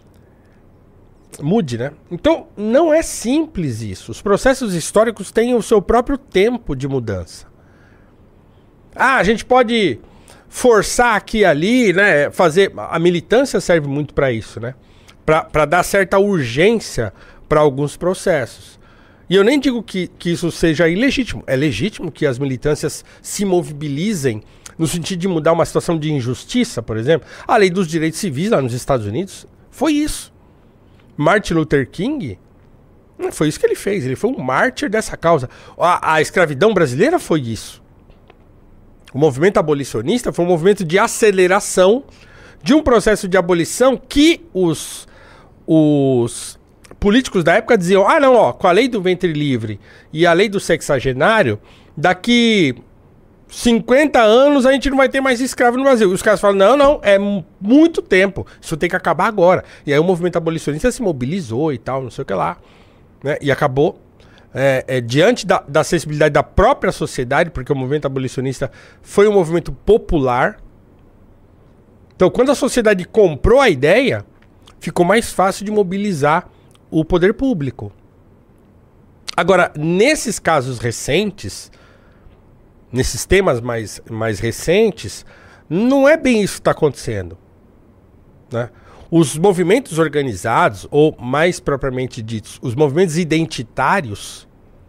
né? Então, não é simples isso. Os processos históricos têm o seu próprio tempo de mudança. A gente pode forçar aqui e ali, né? A militância serve muito para isso, né? Para dar certa urgência para alguns processos. E eu nem digo que isso seja ilegítimo. É legítimo que as militâncias se mobilizem no sentido de mudar uma situação de injustiça, por exemplo. A lei dos direitos civis lá nos Estados Unidos foi isso. Martin Luther King, foi isso que ele fez. Ele foi um mártir dessa causa. A escravidão brasileira foi isso. O movimento abolicionista foi um movimento de aceleração de um processo de abolição que os políticos da época diziam: com a lei do ventre livre e a lei do sexagenário, daqui 50 anos a gente não vai ter mais escravo no Brasil. E os caras falam: não, é muito tempo, isso tem que acabar agora. E aí o movimento abolicionista se mobilizou e tal, não sei o que lá, né? E acabou diante da sensibilidade da própria sociedade, porque o movimento abolicionista foi um movimento popular. Então, quando a sociedade comprou a ideia, ficou mais fácil de mobilizar o poder público. Agora, nesses casos recentes, nesses temas mais recentes, não é bem isso que está acontecendo, né? Os movimentos organizados, ou mais propriamente ditos, os movimentos identitários,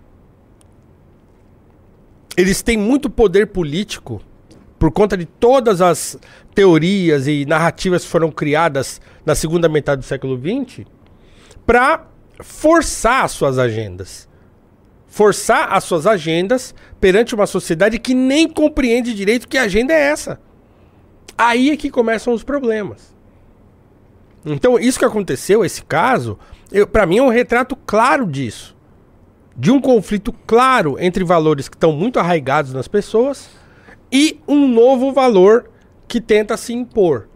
eles têm muito poder político por conta de todas as teorias e narrativas que foram criadas na segunda metade do século XX para forçar as suas agendas. Forçar as suas agendas perante uma sociedade que nem compreende direito que agenda é essa. Aí é que começam os problemas. Então, isso que aconteceu, esse caso, para mim é um retrato claro disso. De um conflito claro entre valores que estão muito arraigados nas pessoas e um novo valor que tenta se impor.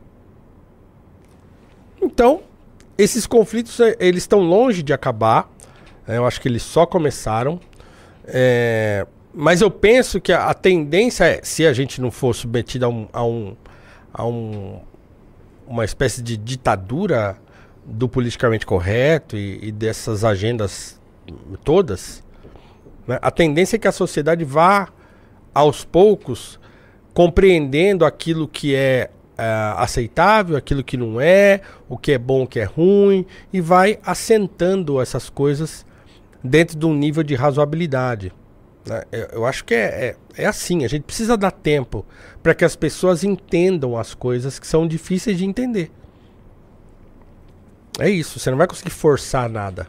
Então, esses conflitos, eles estão longe de acabar. Eu acho que eles só começaram. Mas eu penso que a tendência é, se a gente não for submetido a uma espécie de ditadura do politicamente correto e dessas agendas todas, né, a tendência é que a sociedade vá, aos poucos, compreendendo aquilo que é aceitável, aquilo que não é, o que é bom, o que é ruim, e vai assentando essas coisas dentro de um nível de razoabilidade. Eu acho que é assim, a gente precisa dar tempo para que as pessoas entendam as coisas que são difíceis de entender. É isso, você não vai conseguir forçar nada.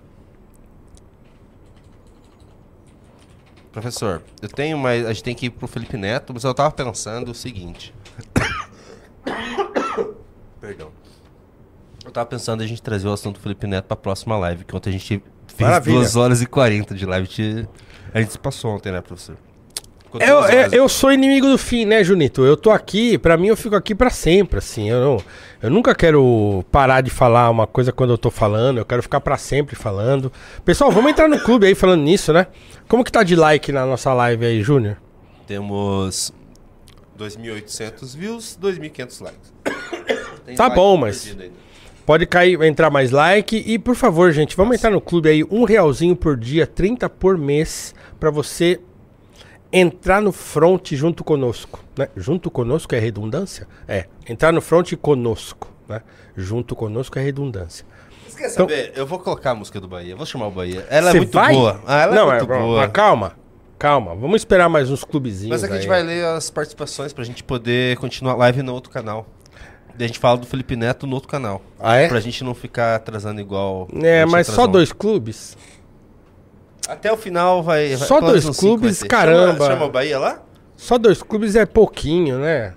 Professor, a gente tem que ir pro Felipe Neto, mas eu tava pensando o seguinte. Perdão. Eu tava pensando em a gente trazer o assunto do Felipe Neto pra próxima live, que ontem a gente fez Maravilha. 2 horas e 40 de live. A gente se passou ontem, né, professor? Ficou 2 horas. Eu sou inimigo do fim, né, Junito? Eu tô aqui, pra mim eu fico aqui pra sempre, assim. Eu nunca quero parar de falar uma coisa quando eu tô falando, eu quero ficar pra sempre falando. Pessoal, vamos entrar no clube aí falando nisso, né? Como que tá de like na nossa live aí, Júnior? Temos 2.800 views, 2.500 likes. Tem Tá like bom, mas- perdido ainda. Pode entrar mais like e, por favor, gente, vamos entrar no clube aí, R$1 por dia, 30 por mês, pra você entrar no front junto conosco, né? Junto conosco é redundância? É, entrar no front conosco, né? Junto conosco é redundância. Você quer saber? Eu vou colocar a música do Bahia, vou chamar o Bahia. Ela Cê é muito vai? boa. Ela Não, é muito boa. mas calma, vamos esperar mais uns clubezinhos. Mas aqui a gente aí. vai ler as participações pra gente poder continuar a live no outro canal. Daí a gente fala do Felipe Neto no outro canal. Ah, é? Pra gente não ficar atrasando igual. a É, gente mas só atrasou. 2 clubes? Até o final vai. Só pelo menos 2 uns 5 clubes, vai ter. caramba. Chama o Bahia lá? Só 2 clubes é pouquinho, né?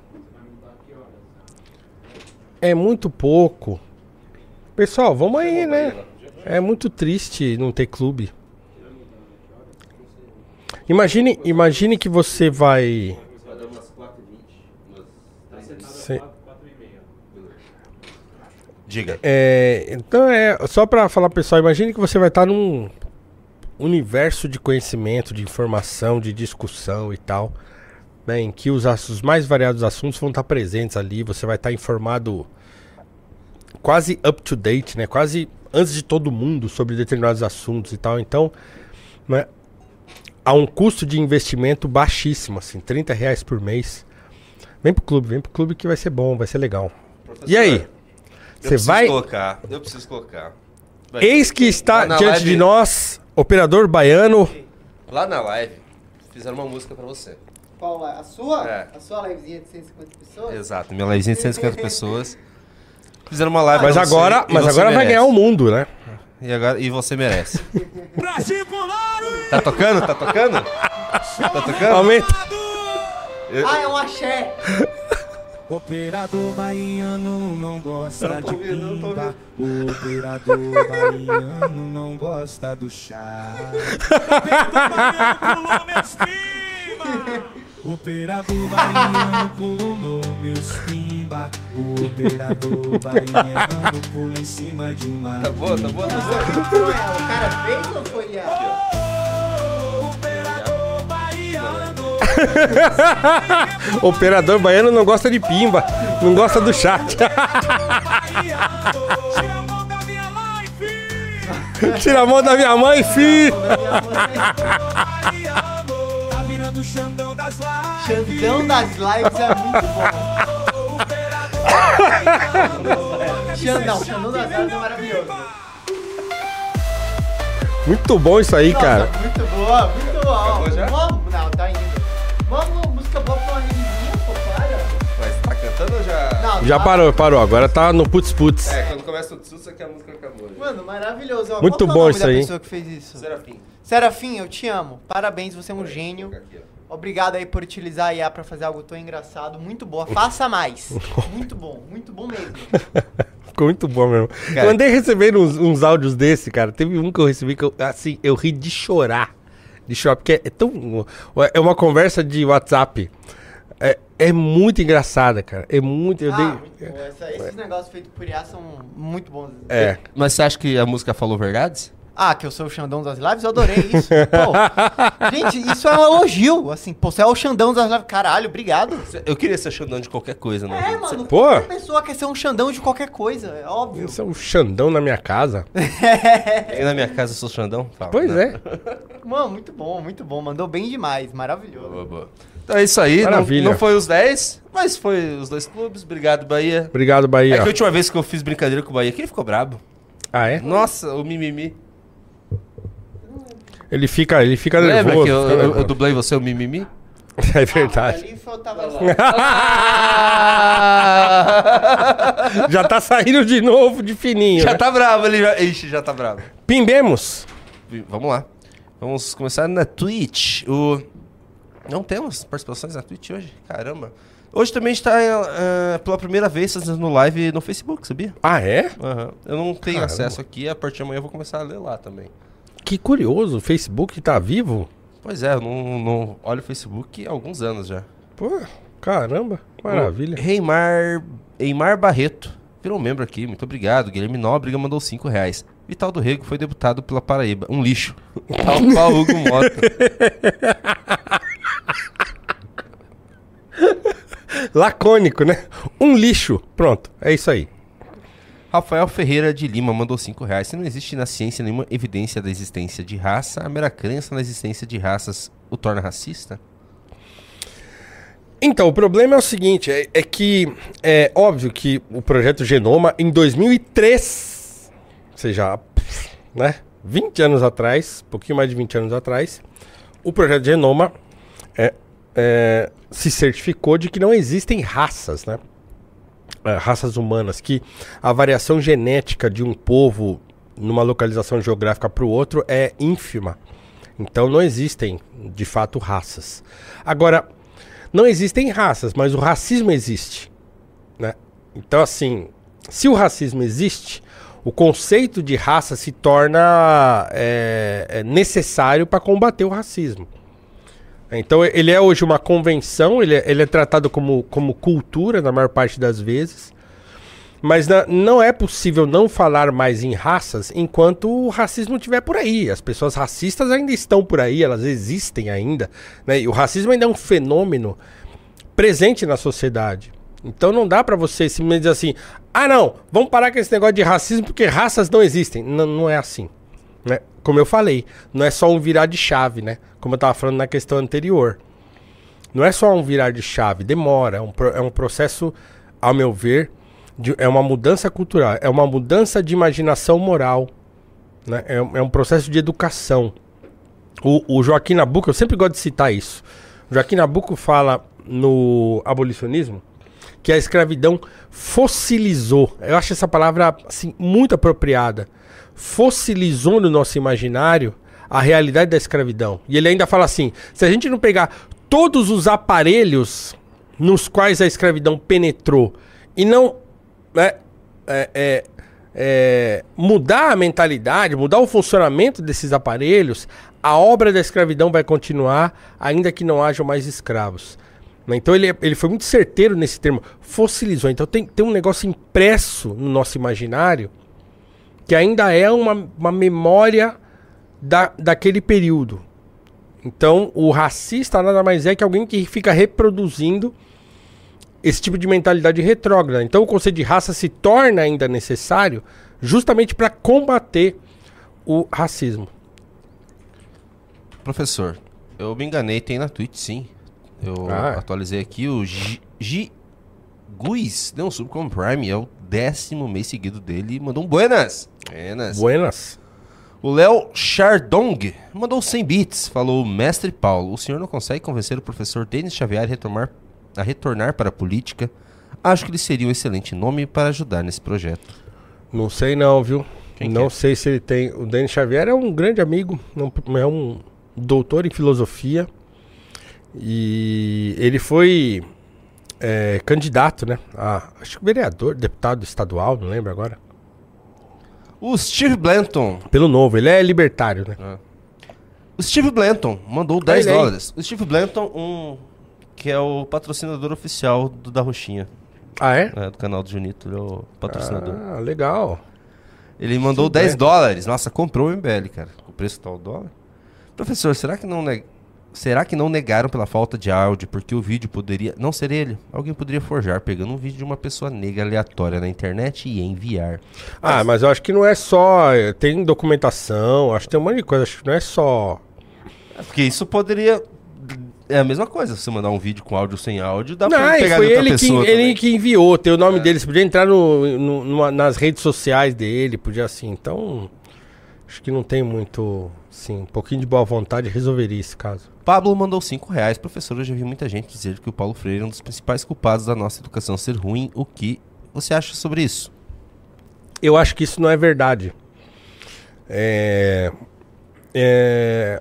É muito pouco. Pessoal, vamos aí, né? É muito triste não ter clube. Imagine que você vai... Vai dar umas 4h20. Cê- Diga. então só pra falar, pessoal, imagine que você vai estar num universo de conhecimento, de informação, de discussão e tal, né, em que os mais variados assuntos vão estar presentes ali, você vai estar informado quase up to date, né, quase antes de todo mundo sobre determinados assuntos e tal. Então, né, há um custo de investimento baixíssimo, assim, R$30 por mês. Vem pro clube que vai ser bom, vai ser legal. E aí? Você vai... Eu preciso colocar. Vai. Eis que está Lá na diante live- de nós, operador baiano. Lá na live, fizeram uma música pra você. Qual live? A sua? É. A sua livezinha de 150 pessoas? Exato, minha livezinha de 150 pessoas. Fizeram uma live Mas pra você, agora, e mas você agora vai merece. ganhar o mundo, né? E você merece. Tá tocando? Tá tocando? Tá tocando? Aumenta. Ah, é um axé! Operador baiano não gosta de pimba. Operador baiano não gosta do chá. Operador baiano pulou meus pimba. Operador baiano pula em cima de uma. Tá boa, tá boa, tá boa. O cara fez ou foi a... Operador baiano. Operador baiano não gosta de pimba, não gosta do chat. Tira a mão da minha life. Tira a mão da minha mãe, filho. Tá virando o Xandão das lives. Xandão das lives é muito bom. Xandão das lives é maravilhoso. Muito bom isso aí, cara. Nossa, muito boa, muito boa. Acabou já? Não, tá indo. Vamos, música boa pra uma risinha, pô, para. Mas tá cantando ou já... Não, Já tá- parou. Agora tá no putz. É, quando começa o tsuts é que a música acabou. Já. Mano, maravilhoso. Ó, Muito qual que é o bom nome isso da aí. pessoa que fez isso? Serafim. Serafim, eu te amo. Parabéns, você é um gênio. Fica aqui, ó. Obrigado aí por utilizar a IA pra fazer algo tão engraçado. Muito boa. Faça mais. Muito bom mesmo. Ficou muito bom mesmo. Eu andei recebendo uns áudios desse, cara. Teve um que eu recebi que eu ri de chorar. De chorar, porque é tão... É uma conversa de WhatsApp. É muito engraçada, cara. É muito... Muito bom. Esses negócios feitos por IA são muito bons. Mas você acha que a música falou verdades? Ah, que eu sou o Xandão das lives? Eu adorei isso. Pô, gente, isso é um elogio. Assim, pô, você é o Xandão das lives. Caralho, obrigado. Eu queria ser Xandão de qualquer coisa, né? É, mano, Pô. qualquer pessoa quer ser um Xandão de qualquer coisa, é óbvio. Isso é um Xandão na minha casa. E na minha casa eu sou Xandão? Fala, Pois né? é. Mano, muito bom. Mandou bem demais, maravilhoso. Boa, boa. Então é isso aí. Maravilha. Não foi os 10, mas foi os 2 clubes. Obrigado, Bahia. Obrigado, É Bahia. que a última vez que eu fiz brincadeira com o Bahia, que ele ficou brabo. Ah, é? Nossa, o mimimi. Ele fica nervoso. Lembra que eu fica nervoso. dublei você o mimimi? É verdade. Ali eu tava... Já tá saindo de novo de fininho. Já né? tá bravo, ele já... Ixi, já tá bravo. Pimbemos. Vamos lá. Vamos começar na Twitch. Não temos participações na Twitch hoje? Caramba. Hoje também está pela primeira vez fazendo live no Facebook, sabia? Ah, é? Aham. Eu não tenho Caramba. acesso aqui, a partir de amanhã eu vou começar a ler lá também. Que curioso, o Facebook tá vivo? Pois é, eu não olho o Facebook há alguns anos já. Pô, caramba, maravilha. Eimar Barreto virou membro aqui, muito obrigado. Guilherme Nóbrega mandou R$5. Vital do Rego foi deputado pela Paraíba. Um lixo. Tal qual Hugo Mota. Lacônico, né? Um lixo. Pronto, é isso aí. Rafael Ferreira de Lima mandou R$5. Se não existe na ciência nenhuma evidência da existência de raça, a mera crença na existência de raças o torna racista? Então, o problema é o seguinte, é que é óbvio que o projeto Genoma, em 2003, ou seja, né, 20 anos atrás, um pouquinho mais de 20 anos atrás, o projeto Genoma se certificou de que não existem raças, né? Raças humanas, que a variação genética de um povo numa localização geográfica para o outro é ínfima. Então não existem, de fato, raças. Agora, não existem raças, mas o racismo existe, né? Então, assim, se o racismo existe, o conceito de raça se torna necessário para combater o racismo. Então, ele é hoje uma convenção, ele é tratado como cultura na maior parte das vezes, mas não é possível não falar mais em raças enquanto o racismo estiver por aí. As pessoas racistas ainda estão por aí, elas existem ainda, né? E o racismo ainda é um fenômeno presente na sociedade. Então não dá pra você simplesmente dizer assim, ah não, vamos parar com esse negócio de racismo porque raças não existem. Não é assim, né? Como eu falei, não é só um virar de chave, né? Como eu tava falando na questão anterior. Não é só um virar de chave, demora. É um processo, ao meu ver, é uma mudança cultural, é uma mudança de imaginação moral, né? É um processo de educação. O Joaquim Nabuco, eu sempre gosto de citar isso. O Joaquim Nabuco fala no abolicionismo que a escravidão fossilizou. Eu acho essa palavra assim, muito apropriada. Fossilizou no nosso imaginário a realidade da escravidão. E ele ainda fala assim, se a gente não pegar todos os aparelhos nos quais a escravidão penetrou e não mudar a mentalidade, mudar o funcionamento desses aparelhos, a obra da escravidão vai continuar, ainda que não hajam mais escravos. Então ele foi muito certeiro nesse termo, fossilizou. Então tem um negócio impresso no nosso imaginário que ainda é uma memória daquele período. Então o racista nada mais é que alguém que fica reproduzindo esse tipo de mentalidade retrógrada. Então o conceito de raça se torna ainda necessário justamente para combater o racismo. Professor, eu me enganei, tem na Twitch sim. Eu atualizei aqui, o Guiz deu um sub como Prime, é o 10º mês seguido dele e mandou um buenas. Buenas. O Léo Chardong mandou 100 bits, falou, mestre Paulo, o senhor não consegue convencer o professor Denis Xavier a retornar para a política? Acho que ele seria um excelente nome para ajudar nesse projeto. Não sei não, viu? Quem não que é? sei se ele tem... O Denis Xavier é um grande amigo, é um doutor em filosofia. E ele foi candidato, né? Acho que vereador, deputado estadual, não lembro agora. O Steve Blanton. Pelo Novo, ele é libertário, né? O Steve Blanton mandou $10. O Steve Blanton, que é o patrocinador oficial do Da Roxinha. Ah, é? Do canal do Junito, ele é o patrocinador. Ah, legal. Ele mandou Steve $10. Nossa, comprou o MBL, cara. O preço tá o dólar. Professor, será que não negaram pela falta de áudio? Porque o vídeo poderia... Não ser ele. Alguém poderia forjar pegando um vídeo de uma pessoa negra aleatória na internet e enviar. Mas eu acho que não é só... Tem documentação, acho que tem um monte de coisa. Acho que não é só... Porque isso poderia... É a mesma coisa. Se você mandar um vídeo com áudio ou sem áudio, dá Não, pra pegar foi de outra ele pessoa ele que enviou. Tem o nome dele. Você podia entrar nas redes sociais dele. Podia assim. Então... Acho que não tem muito... Sim, um pouquinho de boa vontade resolveria esse caso. Pablo mandou R$5. Professor, eu já vi muita gente dizer que o Paulo Freire é um dos principais culpados da nossa educação ser ruim. O que você acha sobre isso? Eu acho que isso não é verdade.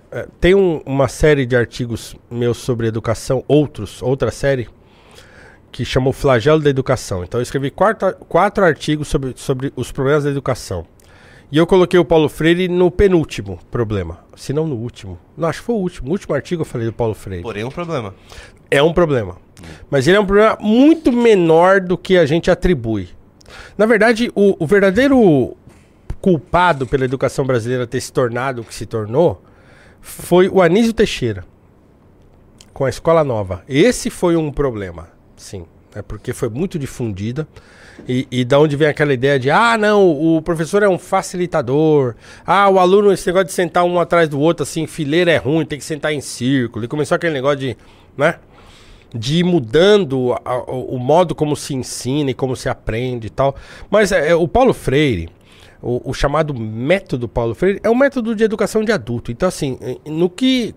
Tem uma série de artigos meus sobre educação, outra série, que chama O Flagelo da Educação. Então eu escrevi 4 artigos sobre os problemas da educação. E eu coloquei o Paulo Freire no penúltimo problema, se não no último. Não, acho que foi o último. O último artigo eu falei do Paulo Freire. Porém, é um problema. É um problema. Mas ele é um problema muito menor do que a gente atribui. Na verdade, o verdadeiro culpado pela educação brasileira ter se tornado o que se tornou foi o Anísio Teixeira, com a Escola Nova. Esse foi um problema, sim. Porque foi muito difundida. E da onde vem aquela ideia de, não, o professor é um facilitador. O aluno, esse negócio de sentar um atrás do outro, assim, fileira é ruim, tem que sentar em círculo. E começou aquele negócio de, né, de ir mudando o modo como se ensina e como se aprende e tal. Mas o Paulo Freire, o chamado método Paulo Freire, é um método de educação de adulto. Então, assim, no que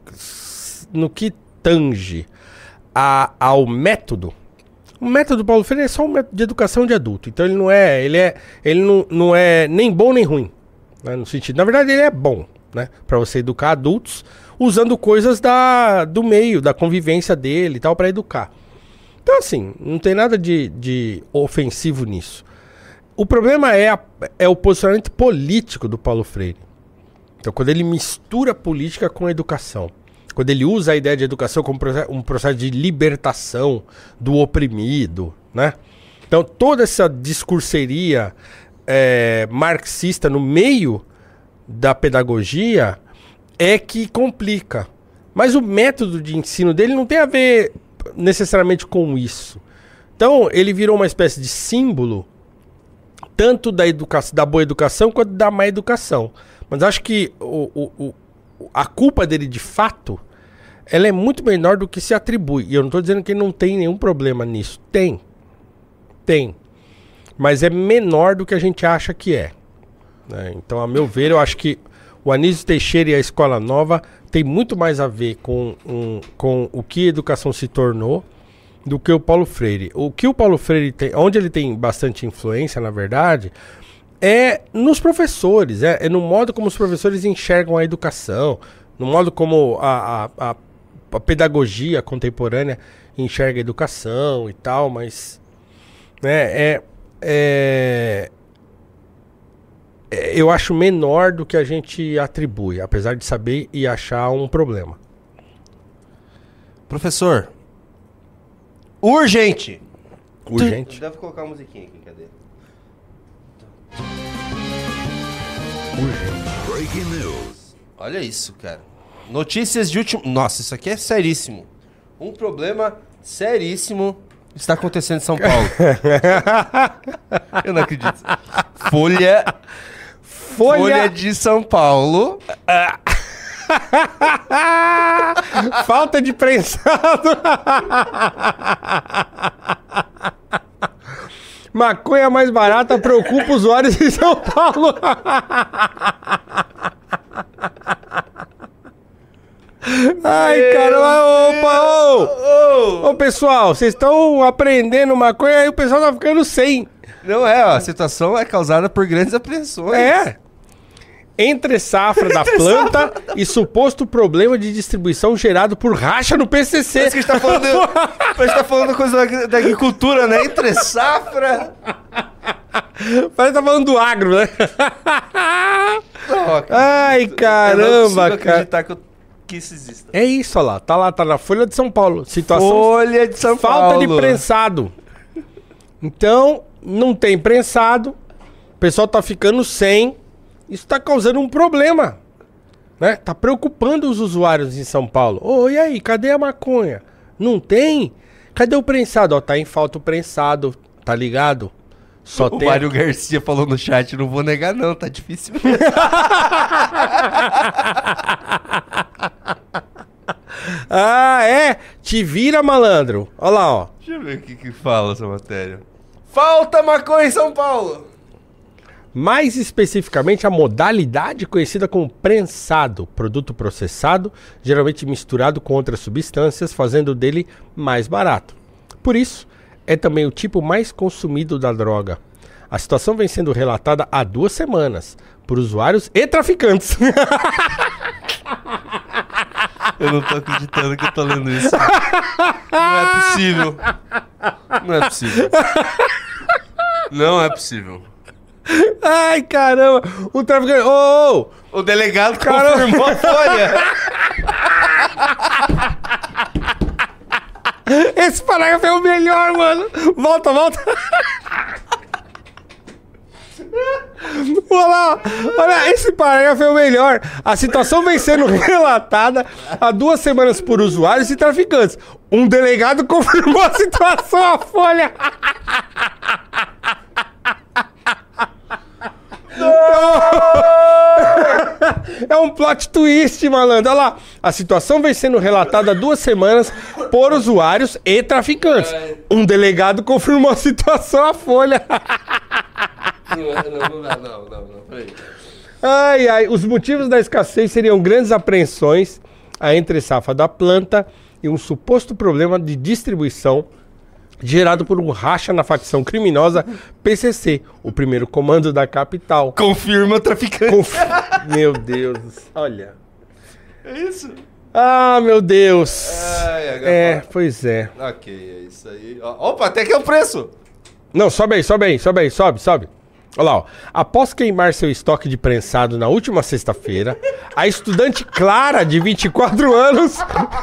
tange ao método, o método Paulo Freire é só um método de educação de adulto. Então ele não é nem bom nem ruim, né, no sentido, na verdade ele é bom, né, para você educar adultos usando coisas do meio, da convivência dele e tal, para educar. Então assim, não tem nada de ofensivo nisso. O problema é o posicionamento político do Paulo Freire. Então quando ele mistura política com educação, quando ele usa a ideia de educação como um processo de libertação do oprimido, né? Então toda essa discurseria marxista no meio da pedagogia é que complica. Mas o método de ensino dele não tem a ver necessariamente com isso. Então ele virou uma espécie de símbolo tanto da boa educação quanto da má educação. Mas acho que a culpa dele de fato, ela é muito menor do que se atribui. E eu não estou dizendo que não tem nenhum problema nisso. Tem. Mas é menor do que a gente acha que é. Né? Então, a meu ver, eu acho que o Anísio Teixeira e a Escola Nova tem muito mais a ver com o que a educação se tornou do que o Paulo Freire. O que o Paulo Freire tem, onde ele tem bastante influência, na verdade, é nos professores. É no modo como os professores enxergam a educação, no modo como a pedagogia contemporânea enxerga a educação e tal, mas né, eu acho menor do que a gente atribui, apesar de saber e achar um problema. Professor, urgente! Urgente? Deve colocar uma musiquinha aqui, cadê? Urgente. Breaking news. Olha isso, cara. Notícias de último... Nossa, isso aqui é seríssimo. Um problema seríssimo está acontecendo em São Paulo. Eu não acredito. Folha de São Paulo. Falta de prensado. Maconha mais barata preocupa usuários em São Paulo. Ai, caramba, opa, ô pessoal, vocês estão aprendendo maconha, aí o pessoal tá ficando sem. Não é, ó, a situação é causada por grandes apreensões. É. Entre safra da planta e suposto problema de distribuição gerado por racha no PCC. Parece que a gente tá falando coisa da agricultura, né? Entre safra. Parece que tá falando do agro, né? Não, ai, caramba, eu cara. Acreditar que isso exista. É isso, olha lá. Tá na Folha de São Paulo. Situação. Folha de São Paulo. Falta de prensado. Então, não tem prensado. O pessoal tá ficando sem. Isso tá causando um problema. Né? Tá preocupando os usuários em São Paulo. Ô, e aí, cadê a maconha? Não tem? Cadê o prensado? Ó, tá em falta o prensado. Tá ligado? Só o tem... Mário Garcia falou no chat, não vou negar não, tá difícil mesmo. Ah, é? Te vira, malandro. Olha lá, ó. Deixa eu ver o que fala essa matéria. Falta maconha em São Paulo. Mais especificamente, a modalidade conhecida como prensado, produto processado, geralmente misturado com outras substâncias, fazendo dele mais barato. Por isso, é também o tipo mais consumido da droga. A situação vem sendo relatada há 2 semanas por usuários e traficantes. Eu não tô acreditando que eu tô lendo isso. Não é possível. Não é possível. Não é possível. Ai, caramba. O traficante... Ô! O delegado Caramba. confirmou a folha. Esse parágrafo é o melhor, mano. Volta. Olha, esse parágrafo é o melhor. A situação vem sendo relatada há 2 semanas por usuários e traficantes. Um delegado confirmou a situação à Folha. É um plot twist, malandro. Olha lá. A situação vem sendo relatada há 2 semanas por usuários e traficantes. Um delegado confirmou a situação à Folha. Não, peraí. Ai, os motivos da escassez seriam grandes apreensões, a entre-safra da planta e um suposto problema de distribuição gerado por um racha na facção criminosa PCC, o primeiro comando da capital. Confirma o traficante. Meu Deus, olha. É isso? Ah, meu Deus. Ai, pois é. Ok, é isso aí. Opa, até que é o preço. Não, sobe aí. Olha lá, ó. Após queimar seu estoque de prensado na última sexta-feira, a estudante Clara, de 24 anos,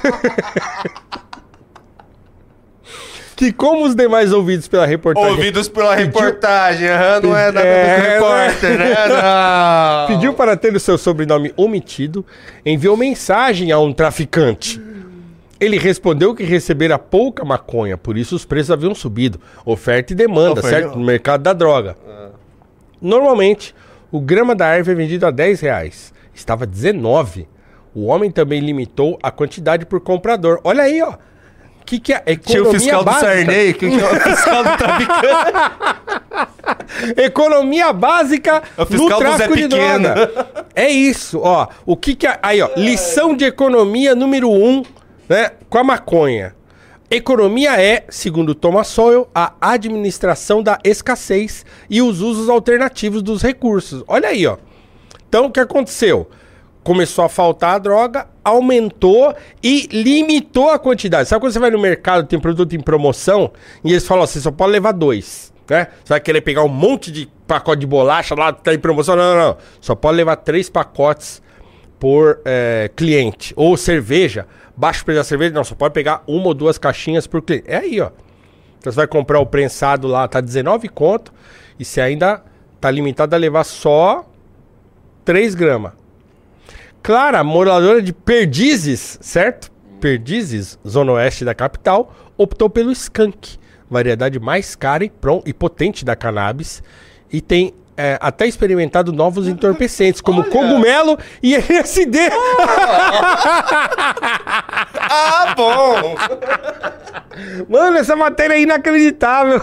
que como os demais ouvidos pela reportagem... Ouvidos pela reportagem, não é nada do repórter, né? Não. Pediu para ter o seu sobrenome omitido, enviou mensagem a um traficante. Ele respondeu que recebera pouca maconha, por isso os preços haviam subido. Oferta e demanda, certo? No mercado da droga. Normalmente, o grama da erva é vendido a R$10. Estava 19. O homem também limitou a quantidade por comprador. Olha aí, ó. Que é economia Tinha o fiscal básica. do Sarney, que é o fiscal do traficante. Economia básica O fiscal no do Zé tráfico de Pequeno. droga. É isso, ó. O que é... Aí, ó. Lição de economia número 1, né? Com a maconha. Economia é, segundo Thomas Sowell, a administração da escassez e os usos alternativos dos recursos. Olha aí, ó. Então, o que aconteceu? Começou a faltar a droga, aumentou e limitou a quantidade. Sabe quando você vai no mercado, tem produto em promoção, e eles falam assim, você só pode levar 2, né? Você vai querer pegar um monte de pacote de bolacha lá, tá em promoção? Não. Só pode levar 3 pacotes por cliente. Ou cerveja, baixo preço da cerveja, não, só pode pegar 1 ou 2 caixinhas por cliente. É aí, ó. Então você vai comprar o prensado lá, tá 19 conto, e você ainda tá limitado a levar só 3 gramas. Clara, moradora de Perdizes, certo? Perdizes, zona oeste da capital, optou pelo skunk, variedade mais cara e potente da cannabis, e tem até experimentado novos entorpecentes, como cogumelo e LSD. Ah, bom! Mano, essa matéria é inacreditável.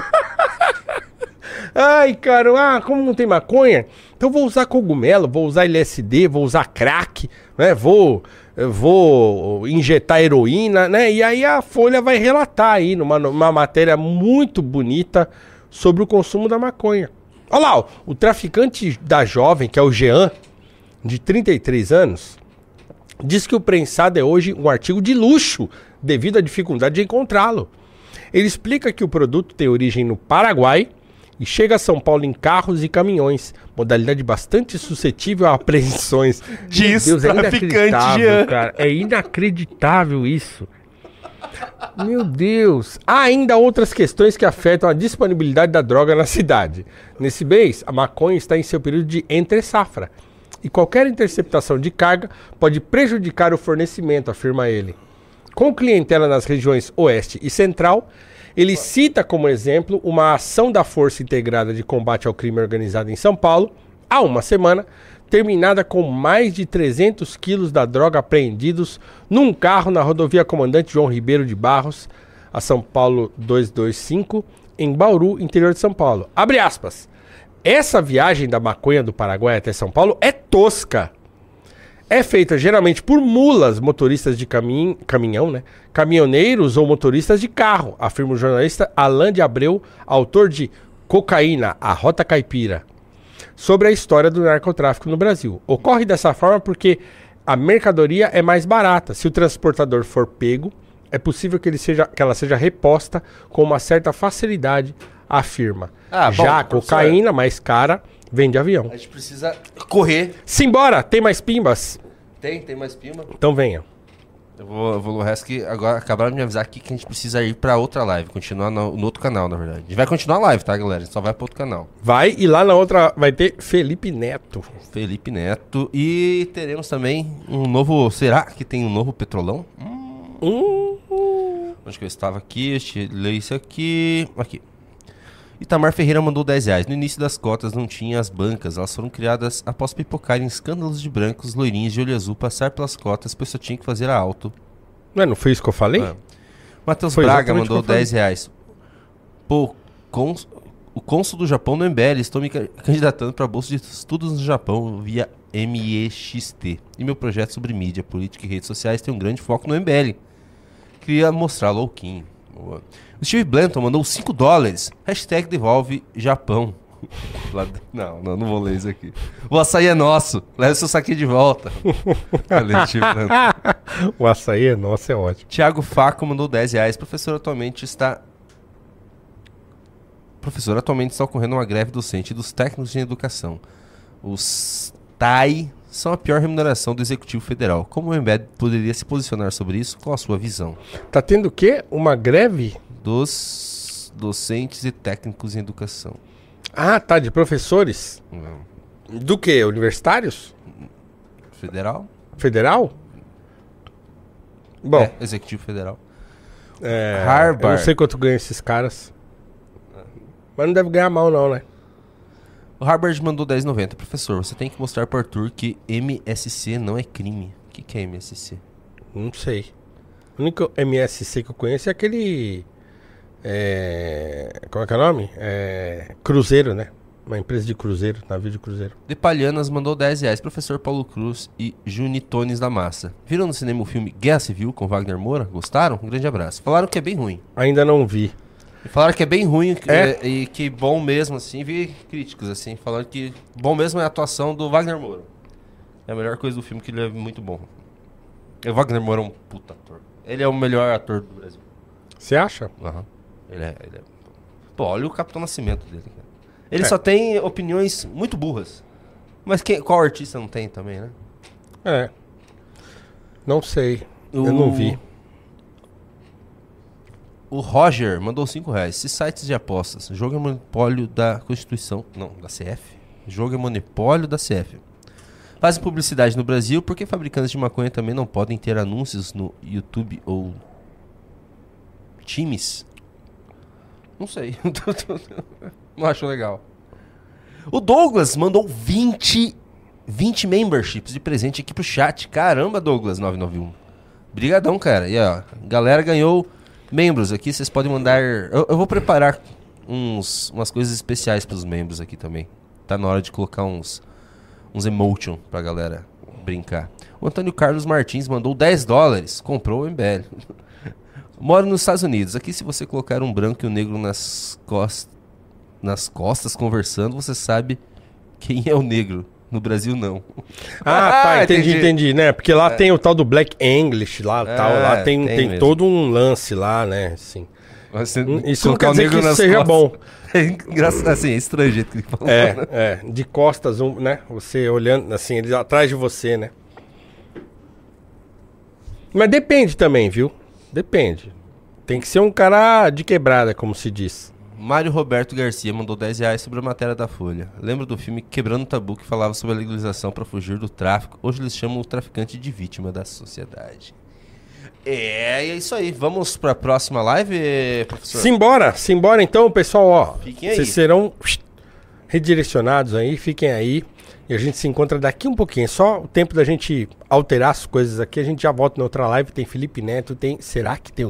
Ai, cara, como não tem maconha, então vou usar cogumelo, vou usar LSD, vou usar crack, né? Vou injetar heroína, né? E aí a Folha vai relatar aí numa matéria muito bonita sobre o consumo da maconha. Olha lá, ó, o traficante da jovem, que é o Jean, de 33 anos, diz que o prensado é hoje um artigo de luxo devido à dificuldade de encontrá-lo. Ele explica que o produto tem origem no Paraguai e chega a São Paulo em carros e caminhões, modalidade bastante suscetível a apreensões. Diz Meu Deus, é traficante inacreditável, Jean. cara. É inacreditável isso. Meu Deus. Há ainda outras questões que afetam a disponibilidade da droga na cidade. Nesse mês, a maconha está em seu período de entre-safra. E qualquer interceptação de carga pode prejudicar o fornecimento, afirma ele. Com clientela nas regiões Oeste e Central, ele cita como exemplo uma ação da Força Integrada de Combate ao Crime Organizado em São Paulo, há uma semana, terminada com mais de 300 quilos da droga apreendidos num carro na rodovia Comandante João Ribeiro de Barros, a São Paulo 225, em Bauru, interior de São Paulo. Abre aspas. Essa viagem da maconha do Paraguai até São Paulo é tosca. É feita geralmente por mulas, motoristas de caminhão, né? Caminhoneiros ou motoristas de carro, afirma o jornalista Alain de Abreu, autor de Cocaína, a Rota Caipira, sobre a história do narcotráfico no Brasil. Ocorre dessa forma porque a mercadoria é mais barata. Se o transportador for pego, é possível que ela seja reposta com uma certa facilidade à firma. Ah, bom, Já a professor. cocaína mais cara vem de avião. A gente precisa correr. Simbora! Tem mais pimbas? Tem mais pima. Então venha. Eu vou no resto que agora acabaram de me avisar aqui que a gente precisa ir pra outra live. Continuar no outro canal, na verdade. A gente vai continuar a live, tá, galera? A gente só vai pro outro canal. Vai e lá na outra vai ter Felipe Neto. Felipe Neto. E teremos também um novo... Será que tem um novo Petrolão? Onde que eu estava aqui? Deixa eu ler isso aqui. Aqui. Itamar Ferreira mandou R$10. No início das cotas não tinha as bancas. Elas foram criadas após pipocarem escândalos de brancos, loirinhos de olho azul, passar pelas cotas, pois só tinha que fazer a alto. Não foi isso que eu falei? Ah. Matheus Foi Braga exatamente mandou o que eu falei. R$10. Pô, o cônsul do Japão no MBL. Estou me candidatando para a bolsa de estudos no Japão via MEXT. E meu projeto sobre mídia, política e redes sociais tem um grande foco no MBL. Queria mostrar louquinho. Boa. O Steve Blanton mandou $5. Hashtag devolve Japão. Não vou ler isso aqui. O açaí é nosso. Leve seu saquinho de volta. Valeu, Steve Blanton. O açaí é nosso, é ótimo. Thiago Faco mandou R$10. Professor atualmente está ocorrendo uma greve docente dos técnicos de educação. Os TAI são a pior remuneração do Executivo Federal. Como o MBL poderia se posicionar sobre isso com a sua visão? Tá tendo o quê? Uma greve? Dos docentes e técnicos em educação. Ah, tá, de professores? Não. Do quê? Universitários? Federal? Federal? Bom, É, Executivo Federal. eu Harvard. não sei quanto ganham esses caras. Mas não deve ganhar mal não, né? O Harvard mandou R$10,90. Professor, você tem que mostrar para o Arthur que MSC não é crime. O que é MSC? Não sei. O único MSC que eu conheço é aquele... como é que é o nome? Cruzeiro, né? Uma empresa de cruzeiro, navio de cruzeiro. De Palhanas mandou R$10. Professor Paulo Cruz e Junitones da Massa. Viram no cinema o filme Guerra Civil com Wagner Moura? Gostaram? Um grande abraço. Falaram que é bem ruim. Ainda não vi. Falaram que é bem ruim É? e que bom mesmo, assim. Vi críticos, assim, falando que bom mesmo é a atuação do Wagner Moura. É a melhor coisa do filme, que ele é muito bom. O Wagner Moura é um puta ator. Ele é o melhor ator do Brasil. Você acha? Aham. Ele é... Pô, olha o Capitão Nascimento dele, cara. Ele só tem opiniões muito burras. Mas qual artista não tem também, né? Não sei. Eu não vi. O Roger mandou R$5. Se sites de apostas, jogo é monopólio da Constituição... Não, da CF. Jogo é monopólio da CF. Fazem publicidade no Brasil, por que fabricantes de maconha também não podem ter anúncios no YouTube ou times? Não sei. Não acho legal. O Douglas mandou 20 memberships de presente aqui pro chat. Caramba, Douglas 991. Brigadão, cara. E ó, galera ganhou membros aqui. Vocês podem mandar... Eu vou preparar umas coisas especiais pros membros aqui também. Tá na hora de colocar uns emotion pra galera brincar. O Antônio Carlos Martins mandou $10. Comprou o MBL. Moro nos Estados Unidos. Aqui, se você colocar um branco e um negro nas costas conversando, você sabe quem é o negro. No Brasil, não. Tá, entendi, né? Porque lá tem o tal do Black English, lá tal. Lá tem todo um lance lá, né? Assim. Isso não quer dizer que isso seja bom. É engraçado, assim, é estranho o jeito que ele falou. De costas, né? Você olhando, assim, eles atrás de você, né? Mas depende também, viu? Depende. Tem que ser um cara de quebrada, como se diz. Mário Roberto Garcia mandou R$10 sobre a matéria da Folha. Lembra do filme Quebrando o Tabu, que falava sobre a legalização para fugir do tráfico? Hoje eles chamam o traficante de vítima da sociedade. É isso aí. Vamos para a próxima live, professor? Simbora então, pessoal, ó. Fiquem aí. Vocês serão redirecionados aí, fiquem aí. E a gente se encontra daqui um pouquinho. Só o tempo da gente alterar as coisas aqui. A gente já volta na outra live. Tem Felipe Neto, será que tem